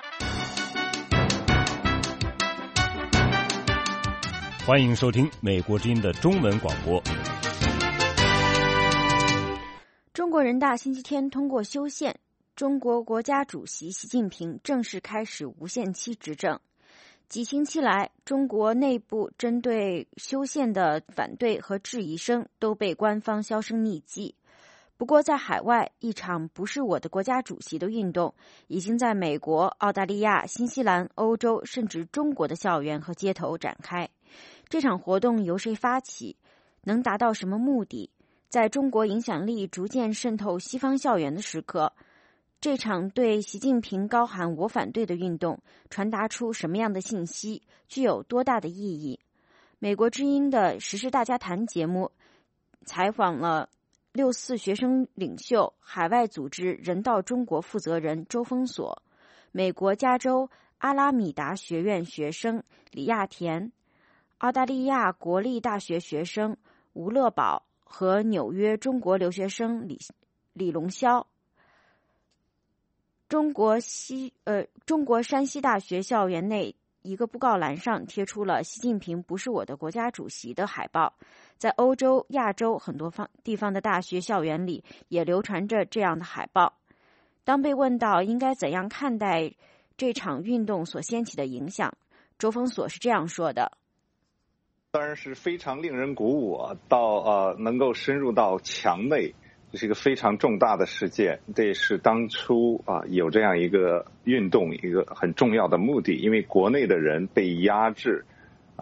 欢迎收听美国之音的中文广播。 中国人大星期天通过修宪，中国国家主席习近平正式开始无限期执政。几星期来，中国内部针对修宪的反对和质疑声都被官方销声匿迹。不过在海外，一场不是我的国家主席的运动已经在美国、澳大利亚、新西兰、欧洲甚至中国的校园和街头展开。这场活动由谁发起？能达到什么目的？在中国影响力逐渐渗透西方校园的时刻，这场对习近平高喊我反对的运动传达出什么样的信息？具有多大的意义？美国之音的时事大家谈节目采访了六四学生领袖、海外组织人道中国负责人周峰锁、美国加州阿拉米达学院学生李亚田、澳大利亚国立大学学生吴乐宝和纽约中国留学生李李龙霄。中国西呃中国山西大学校园内一个布告栏上贴出了习近平不是我的国家主席的海报。在欧洲、亚洲很多方地方的大学校园里也流传着这样的海报。当被问到应该怎样看待这场运动所掀起的影响，周峰锁是这样说的： 当然是非常令人鼓舞啊，到呃能够深入到墙内，这是一个非常重大的事件。这也是当初啊有这样一个运动一个很重要的目的，因为国内的人被压制啊，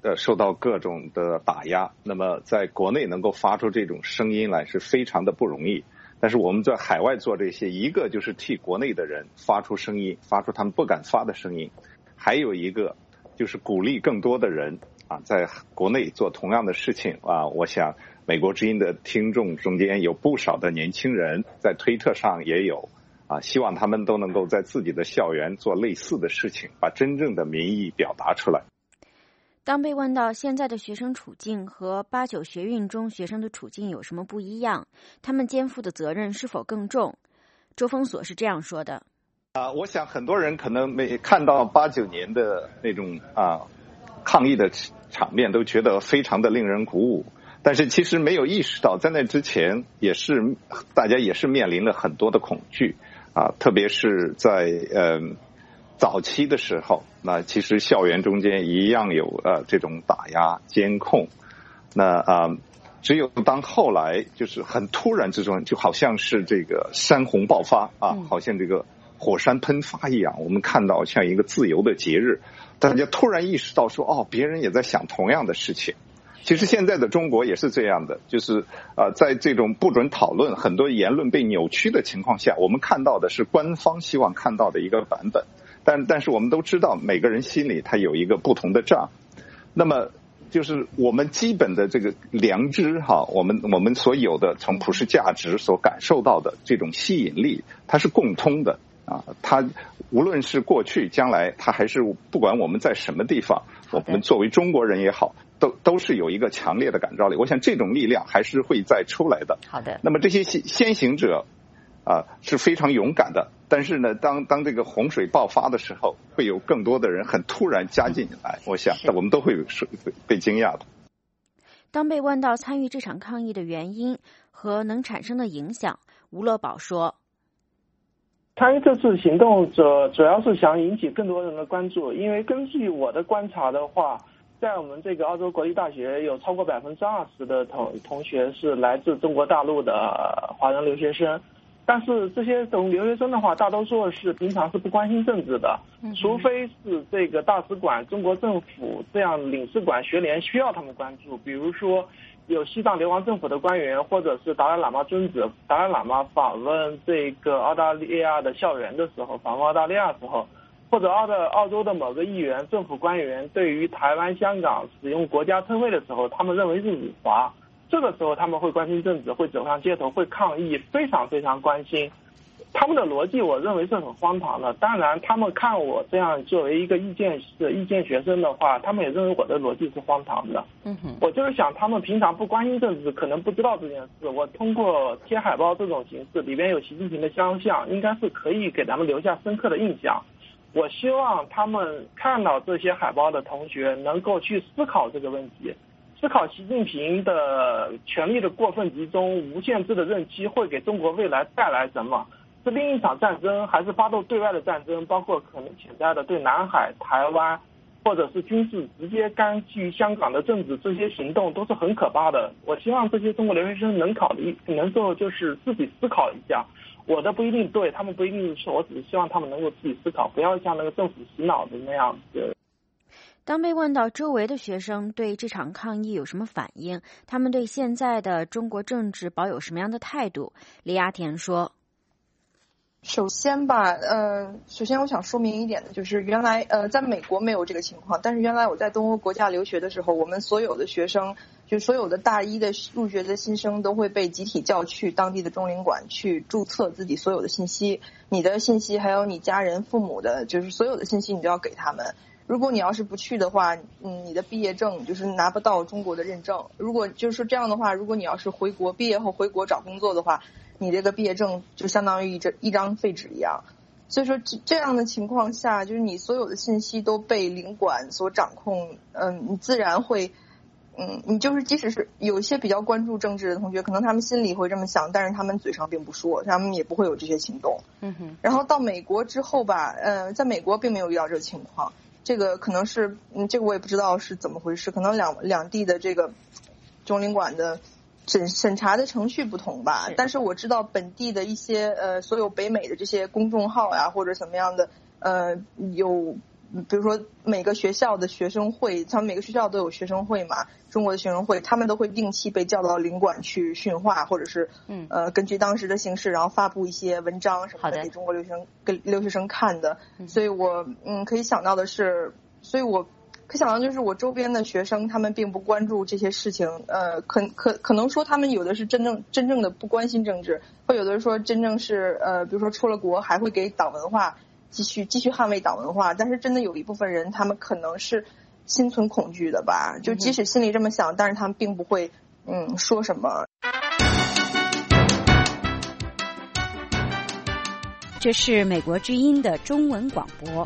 呃受到各种的打压，那么在国内能够发出这种声音来是非常的不容易。但是我们在海外做这些，一个就是替国内的人发出声音，发出他们不敢发的声音，还有一个就是鼓励更多的人啊在国内做同样的事情啊。我想美国之音的听众中间有不少的年轻人，在推特上也有啊，希望他们都能够在自己的校园做类似的事情，把真正的民意表达出来。 当被问到现在的学生处境和八九学运中学生的处境有什么不一样，他们肩负的责任是否更重，周峰锁是这样说的。 啊，我想很多人可能没看到八九年的那种啊抗议的场面，都觉得非常的令人鼓舞。但是其实没有意识到，在那之前也是大家也是面临了很多的恐惧啊，特别是在呃早期的时候，那其实校园中间一样有呃这种打压监控。那啊、呃，只有当后来就是很突然之中，就好像是这个山洪爆发啊，好像这个火山喷发一样，我们看到像一个自由的节日，大家突然意识到说，哦，别人也在想同样的事情。其实现在的中国也是这样的，就是呃，在这种不准讨论、很多言论被扭曲的情况下，我们看到的是官方希望看到的一个版本，但但是我们都知道，每个人心里他有一个不同的账。那么就是我们基本的这个良知哈，我们我们所有的从普世价值所感受到的这种吸引力，它是共通的啊。它无论是过去、将来，它还是不管我们在什么地方，我们作为中国人也好。都都是有一个强烈的感召力，我想这种力量还是会再出来的。 好的。 那么这些先行者啊是非常勇敢的，但是呢，当当这个洪水爆发的时候，会有更多的人很突然加进来，我想我们都会被惊讶的。 当被问到参与这场抗议的原因和能产生的影响，吴乐宝说：“ 参与这次行动主主要是想引起更多人的关注，因为根据我的观察的话。”在我们这个澳洲国立大学，有超过百分之二十的同同学是来自中国大陆的华人留学生，但是这些种留学生的话，大多数是平常是不关心政治的，除非是这个大使馆、中国政府这样领事馆、学联需要他们关注，比如说有西藏流亡政府的官员，或者是达赖喇嘛尊子、达赖喇嘛访问这个澳大利亚的校园的时候，访问澳大利亚的时候。或者澳的澳洲的某个议员、政府官员对于台湾、香港使用国家称谓的时候，他们认为是辱华，这个时候他们会关心政治，会走上街头，会抗议，非常非常关心。他们的逻辑我认为是很荒唐的。当然，他们看我这样作为一个意见是意见学生的话，他们也认为我的逻辑是荒唐的。 嗯哼， 我就是想，他们平常不关心政治，可能不知道这件事。我通过贴海报这种形式，里边有习近平的肖像，应该是可以给他们留下深刻的印象。我希望他们看到这些海报的同学能够去思考这个问题，思考习近平的权力的过分集中、无限制的任期会给中国未来带来什么？是另一场战争，还是发动对外的战争？包括可能潜在的对南海、台湾，或者是军事直接干预香港的政治，这些行动都是很可怕的。我希望这些中国留学生能考虑，能够就是自己思考一下。我的不一定对，他们不一定是错，我只是希望他们能够自己思考，不要像那个政府洗脑的那样子。 当被问到周围的学生对这场抗议有什么反应，他们对现在的中国政治保有什么样的态度，李亚田说： 首先吧，呃，首先我想说明一点的就是，原来呃，在美国没有这个情况，但是原来我在东欧国家留学的时候，我们所有的学生，就所有的大一的入学的新生都会被集体叫去当地的中领馆去注册自己所有的信息，你的信息还有你家人、父母的，就是所有的信息你都要给他们。如果你要是不去的话，嗯，你的毕业证就是拿不到中国的认证。如果就是这样的话，如果你要是回国毕业后回国找工作的话，你这个毕业证就相当于一张一张废纸一样。所以说这样的情况下，就是你所有的信息都被领馆所掌控，嗯，你自然会，嗯，你就是即使是有一些比较关注政治的同学，可能他们心里会这么想，但是他们嘴上并不说，他们也不会有这些行动。 嗯哼。 然后到美国之后吧，呃，在美国并没有遇到这个情况，这个可能是，嗯，这个我也不知道是怎么回事，可能两两地的这个中领馆的审审查的程序不同吧，但是我知道本地的一些呃，所有北美的这些公众号呀，或者什么样的呃，有比如说每个学校的学生会，他们每个学校都有学生会嘛，中国的学生会，他们都会定期被叫到领馆去训话，或者是嗯呃根据当时的形势，然后发布一些文章什么的给中国留学生给留学生看的。所以我嗯可以想到的是，所以我可以想到就是我周边的学生他们并不关注这些事情，呃可可可能说他们有的是真正真正的不关心政治，或有的说真正是呃比如说出了国还会给党文化继续继续捍卫党文化，但是真的有一部分人他们可能是心存恐惧的吧，就即使心里这么想，但是他们并不会嗯说什么。 这是美国之音的中文广播。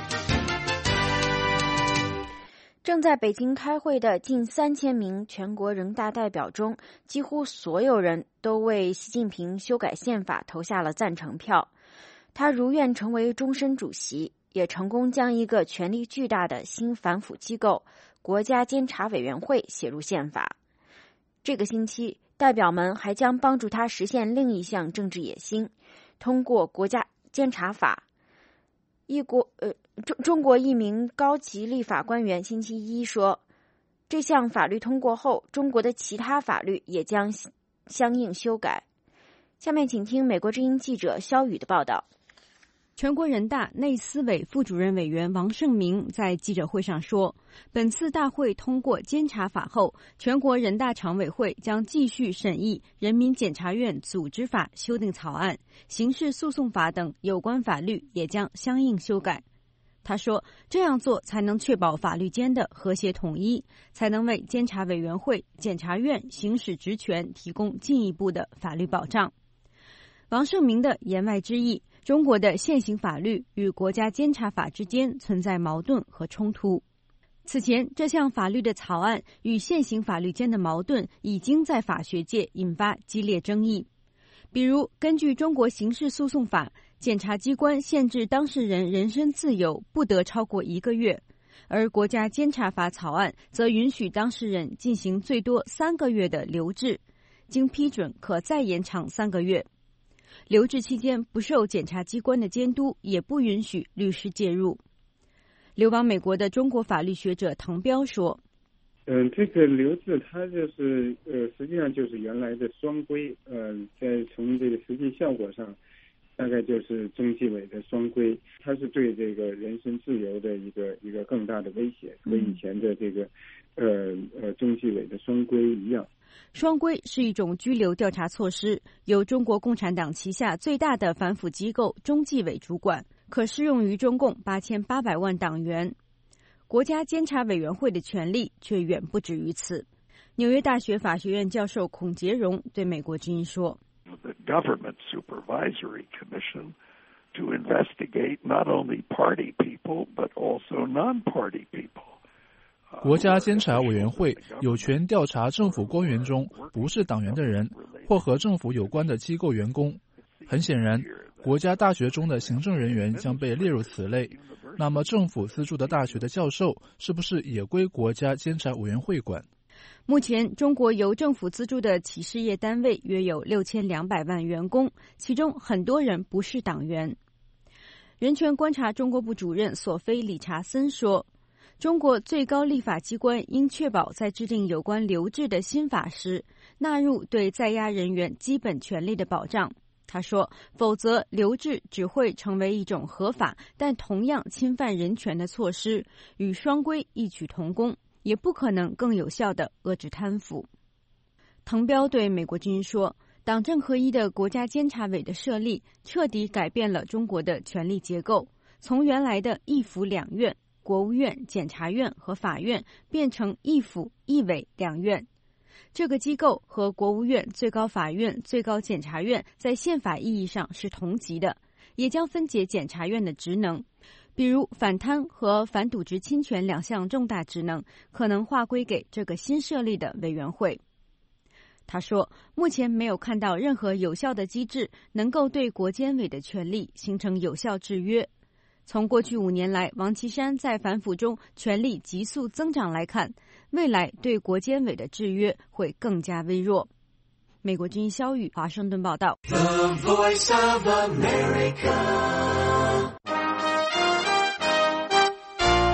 正在北京开会的近三千名全国人大代表中，几乎所有人都为习近平修改宪法投下了赞成票。他如愿成为终身主席，也成功将一个权力巨大的新反腐机构国家监察委员会写入宪法。这个星期，代表们还将帮助他实现另一项政治野心，通过国家监察法。一国呃中中国一名高级立法官员星期一说，这项法律通过后，中国的其他法律也将相应修改。下面请听美国之音记者肖宇的报道。 全国人大内司委副主任委员王胜明在记者会上说，本次大会通过监察法后，全国人大常委会将继续审议人民检察院组织法修订草案，刑事诉讼法等有关法律也将相应修改。他说，这样做才能确保法律间的和谐统一，才能为监察委员会、检察院行使职权提供进一步的法律保障。王胜明的言外之意，中国的现行法律与国家监察法之间存在矛盾和冲突。此前，这项法律的草案与现行法律间的矛盾已经在法学界引发激烈争议。比如，根据中国刑事诉讼法，检察机关限制当事人人身自由不得超过一个月，而国家监察法草案则允许当事人进行最多三个月的留置，经批准可再延长三个月。留置期间不受检察机关的监督，也不允许律师介入。流亡美国的中国法律学者滕彪说：“ 嗯，这个留置它就是呃，实际上就是原来的双规，呃，在从这个实际效果上，大概就是中纪委的双规，它是对这个人身自由的一个一个更大的威胁，和以前的这个呃呃中纪委的双规一样。” 双规是一种拘留调查措施，由中国共产党旗下最大的反腐机构中纪委主管，可适用于中共八千八百万党员。国家监察委员会的权力却远不止于此。纽约大学法学院教授孔杰荣对美国之音说 ：“The Government Supervisory Commission to investigate not only party people but also non-party people.” 国家监察委员会有权调查政府官员中不是党员的人或和政府有关的机构员工。很显然，国家大学中的行政人员将被列入此类。那么，政府资助的大学的教授是不是也归国家监察委员会管？ 目前，中国由政府资助的企事业单位约有六千两百万员工，其中很多人不是党员。人权观察中国部主任索菲·理查森说，中国最高立法机关应确保在制定有关留置的新法时，纳入对在押人员基本权利的保障。他说，否则留置只会成为一种合法但同样侵犯人权的措施，与双规异曲同工，也不可能更有效地遏制贪腐。滕彪对美国之音说，党政合一的国家监察委的设立彻底改变了中国的权力结构，从原来的一府两院，国务院、检察院和法院变成一府一委两院。这个机构和国务院、最高法院、最高检察院在宪法意义上是同级的，也将分解检察院的职能，比如反贪和反渎职侵权两项重大职能可能划归给这个新设立的委员会。他说，目前没有看到任何有效的机制能够对国监委的权力形成有效制约。从过去五年来王岐山在反腐中权力急速增长来看，未来对国监委的制约会更加微弱。美国之音肖宇华盛顿报道。 The Voice of America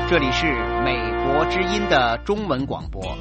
这里是美国之音的中文广播。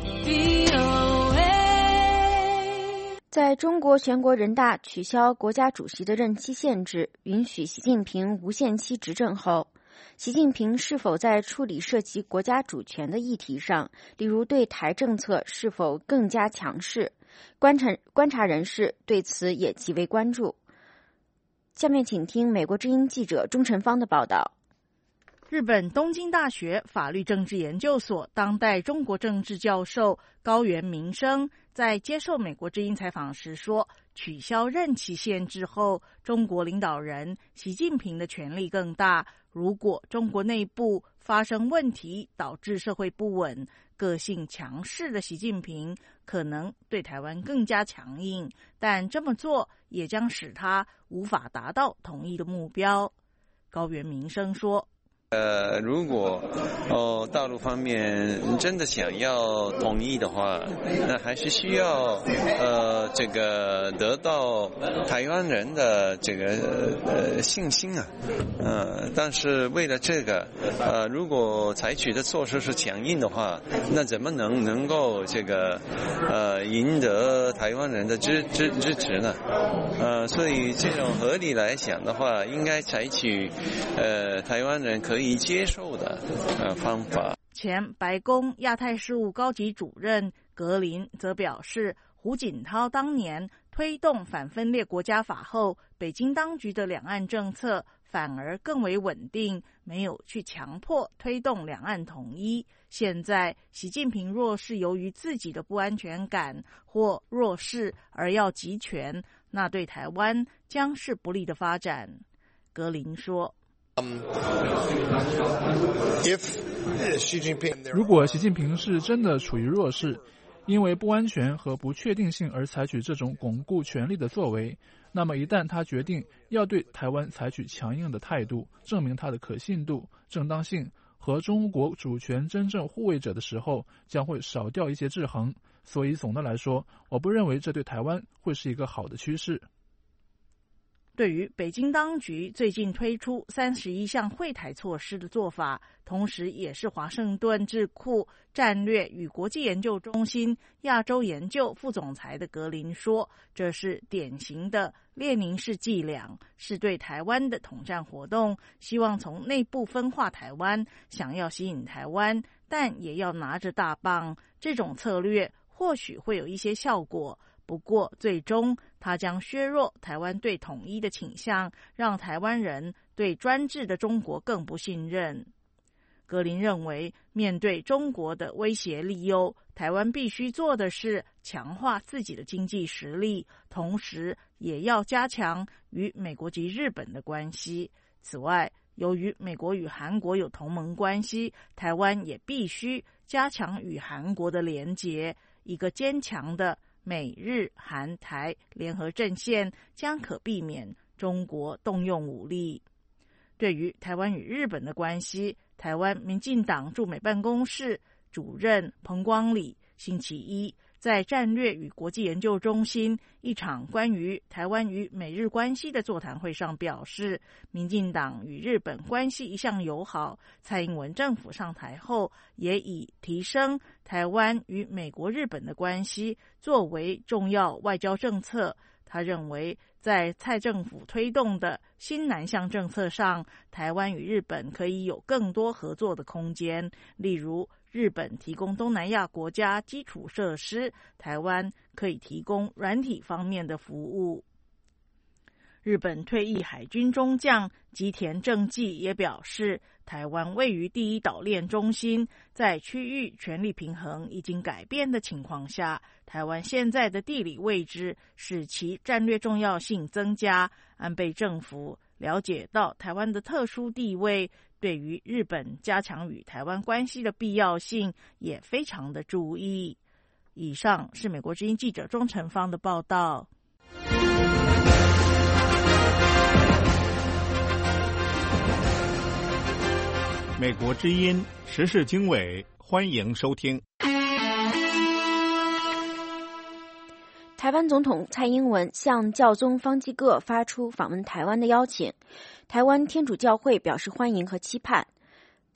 在中国全国人大取消国家主席的任期限制，允许习近平无限期执政后，习近平是否在处理涉及国家主权的议题上，例如对台政策是否更加强势，观察观察人士对此也极为关注。下面请听美国之音记者钟晨芳的报道。 日本东京大学法律政治研究所当代中国政治教授高原民生在接受美国之音采访时说，取消任期限制后，中国领导人习近平的权力更大。如果中国内部发生问题，导致社会不稳，个性强势的习近平可能对台湾更加强硬，但这么做也将使他无法达到统一的目标。高原民生说， 呃，如果哦大陆方面真的想要统一的话，那还是需要呃这个得到台湾人的这个呃信心啊，呃，但是为了这个呃，如果采取的措施是强硬的话，那怎么能能够这个呃赢得台湾人的支支支持呢？呃，所以这种合理来想的话，应该采取呃台湾人可以可以接受的呃方法。 前白宫亚太事务高级主任格林则表示，胡锦涛当年推动反分裂国家法后，北京当局的两岸政策反而更为稳定，没有去强迫推动两岸统一。现在习近平若是由于自己的不安全感或弱势而要集权，那对台湾将是不利的发展。格林说， 如果习近平是真的处于弱势，因为不安全和不确定性而采取这种巩固权力的作为，那么一旦他决定要对台湾采取强硬的态度，证明他的可信度、正当性和中国主权真正护卫者的时候，将会少掉一些制衡。所以总的来说，我不认为这对台湾会是一个好的趋势。 对于北京当局最近推出三十一项惠台措施的做法，同时也是华盛顿智库战略与国际研究中心亚洲研究副总裁的格林说，这是典型的列宁式伎俩，是对台湾的统战活动，希望从内部分化台湾，想要吸引台湾，但也要拿着大棒。这种策略或许会有一些效果，不过最终它将削弱台湾对统一的倾向，让台湾人对专制的中国更不信任。格林认为，面对中国的威胁利诱，台湾必须做的是强化自己的经济实力，同时也要加强与美国及日本的关系。此外，由于美国与韩国有同盟关系，台湾也必须加强与韩国的连结。一个坚强的美日韩台联合阵线将可避免中国动用武力。对于台湾与日本的关系，台湾民进党驻美办公室主任彭光礼星期一在战略与国际研究中心一场关于台湾与美日关系的座谈会上表示，民进党与日本关系一向友好，蔡英文政府上台后也以提升台湾与美国日本的关系作为重要外交政策。他认为，在蔡政府推动的新南向政策上，台湾与日本可以有更多合作的空间，例如日本提供东南亚国家基础设施，台湾可以提供软体方面的服务。日本退役海军中将吉田正纪也表示，台湾位于第一岛链中心，在区域权力平衡已经改变的情况下，台湾现在的地理位置使其战略重要性增加。安倍政府了解到台湾的特殊地位，对于日本加强与台湾关系的必要性也非常的注意。以上是美国之音记者钟晨芳的报道。 美国之音时事经纬，欢迎收听。 台湾总统蔡英文向教宗方济各发出访问台湾的邀请，台湾天主教会表示欢迎和期盼。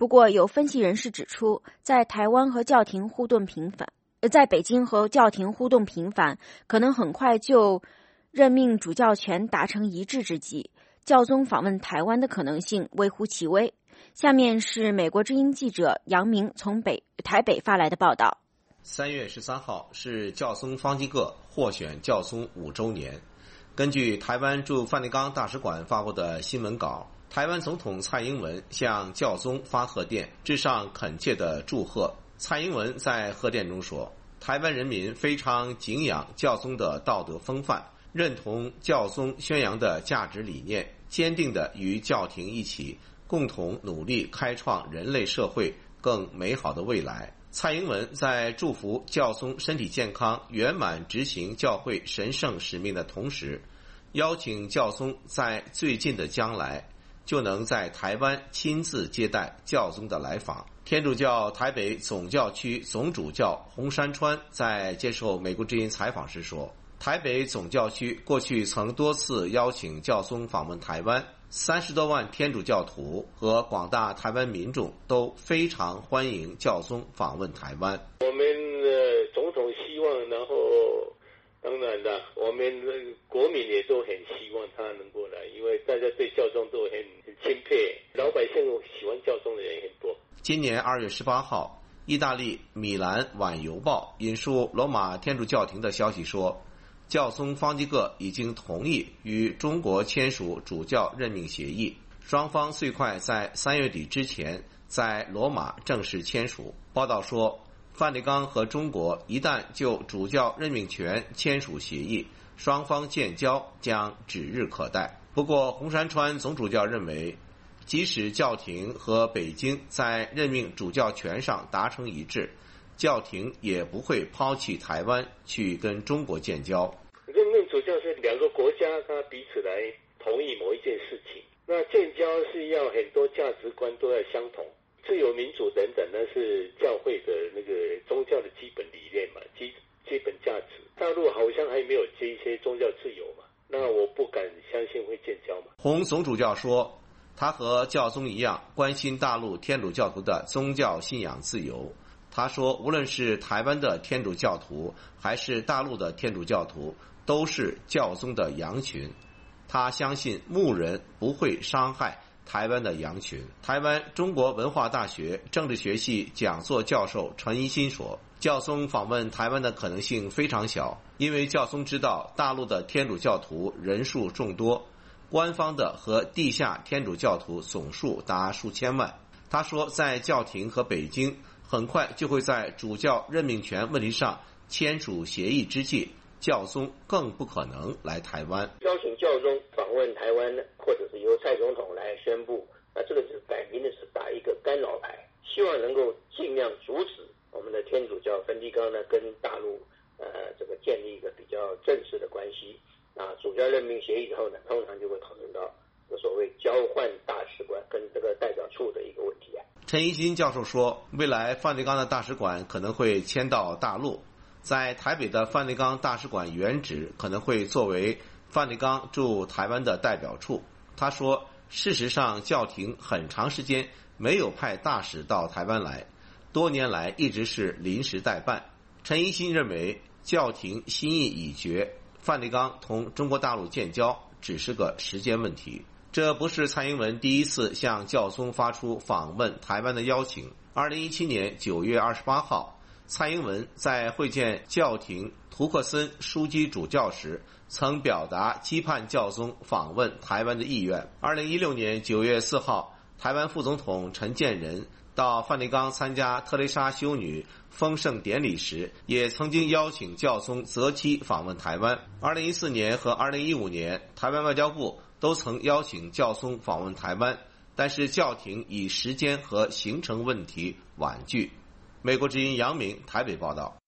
不过，有分析人士指出，在台湾和教廷互动频繁，呃，在北京和教廷互动频繁，可能很快就任命主教权达成一致之际，教宗访问台湾的可能性微乎其微。下面是美国之音记者杨明从北台北发来的报道。 三月十三号是教宗方济各获选教宗五周年。根据台湾驻梵蒂冈大使馆发布的新闻稿，台湾总统蔡英文向教宗发贺电，致上恳切的祝贺。蔡英文在贺电中说，台湾人民非常敬仰教宗的道德风范，认同教宗宣扬的价值理念，坚定地与教廷一起共同努力开创人类社会更美好的未来。蔡英文在祝福教宗身体健康、圆满执行教会神圣使命的同时，邀请教宗在最近的将来就能在台湾亲自接待教宗的来访。天主教台北总教区总主教洪山川在接受美国之音采访时说，台北总教区过去曾多次邀请教宗访问台湾，三十多万天主教徒和广大台湾民众都非常欢迎教宗访问台湾。 我们的总统希望，然后当然了，我们国民也都很希望他能够来，因为大家对教宗都很很钦佩，老百姓喜欢教宗的人很多。 今年二月十八号，意大利米兰晚邮报引述罗马天主教廷的消息说，教宗方济各已经同意与中国签署主教任命协议，双方最快在三月底之前在罗马正式签署。报道说，梵蒂冈和中国一旦就主教任命权签署协议，双方建交将指日可待。不过，洪山川总主教认为，即使教廷和北京在任命主教权上达成一致，教廷也不会抛弃台湾去跟中国建交。 任命主教是两个国家他彼此来同意某一件事情，那建交是要很多价值观都要相同，自由民主等等，那是教会的那个宗教的基本理念嘛，基基本价值。大陆好像还没有这一些宗教自由嘛，那我不敢相信会建交嘛。 洪总主教说，他和教宗一样关心大陆天主教徒的宗教信仰自由。他说，无论是台湾的天主教徒还是大陆的天主教徒，都是教宗的羊群。他相信牧人不会伤害台湾的羊群。台湾中国文化大学政治学系讲座教授陈一新说，教宗访问台湾的可能性非常小，因为教宗知道大陆的天主教徒人数众多，官方的和地下天主教徒总数达数千万。他说，在教廷和北京很快就会在主教任命权问题上签署协议之际，教宗更不可能来台湾。 邀请教宗访问台湾，或者是由蔡总统来宣布，那这个是摆明的是打一个干扰牌，希望能够尽量阻止我们的天主教梵蒂冈呢跟大陆呃这个建立一个比较正式的关系。啊，主教任命协议之后呢，通常就会讨论到所谓交换大使馆跟这个代表处的一个问题啊。 陈一新教授说，未来梵蒂冈的大使馆可能会迁到大陆，在台北的梵蒂冈大使馆原址可能会作为梵蒂冈驻台湾的代表处。他说，事实上教廷很长时间没有派大使到台湾来，多年来一直是临时代办。陈一新认为，教廷心意已决，梵蒂冈同中国大陆建交只是个时间问题。这不是蔡英文第一次向教宗发出访问台湾的邀请。二零一七年九月二十八号，蔡英文在会见教廷图克森枢机主教时，曾表达期盼教宗访问台湾的意愿。二零一六年九月四号，台湾副总统陈建仁到梵蒂冈参加特蕾莎修女封圣典礼时，也曾经邀请教宗择期访问台湾。二零一四年和二零一五年，台湾外交部都曾邀请教宗访问台湾，但是教廷以时间和行程问题婉拒。美国之音杨明台北报道。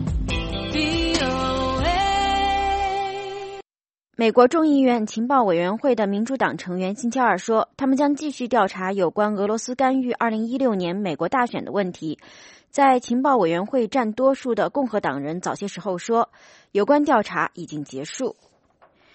美国众议院情报委员会的民主党成员星期二说，他们将继续调查有关俄罗斯干预二零一六年美国大选的问题。在情报委员会占多数的共和党人早些时候说，有关调查已经结束。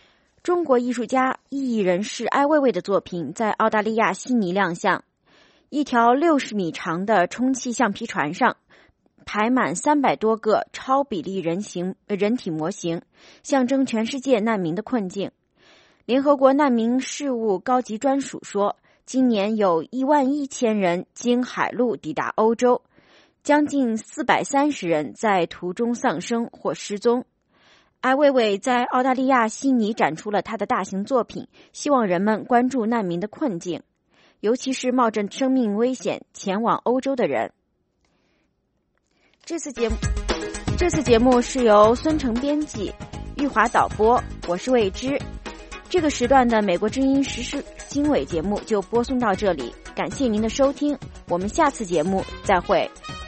中国艺术家、异议人士艾未未的作品在澳大利亚悉尼亮相。 一条六十米长的充气橡皮船上排满三百多个超比例人形人体模型，象征全世界难民的困境。联合国难民事务高级专署说，今年有一万一千人经海路抵达欧洲，将近四百三十人在途中丧生或失踪。艾未未在澳大利亚悉尼展出了他的大型作品，希望人们关注难民的困境，尤其是冒着生命危险前往欧洲的人。这次节目，这次节目是由孙成编辑，玉华导播，我是魏之。这个时段的美国之音时事经纬节目就播送到这里，感谢您的收听，我们下次节目再会。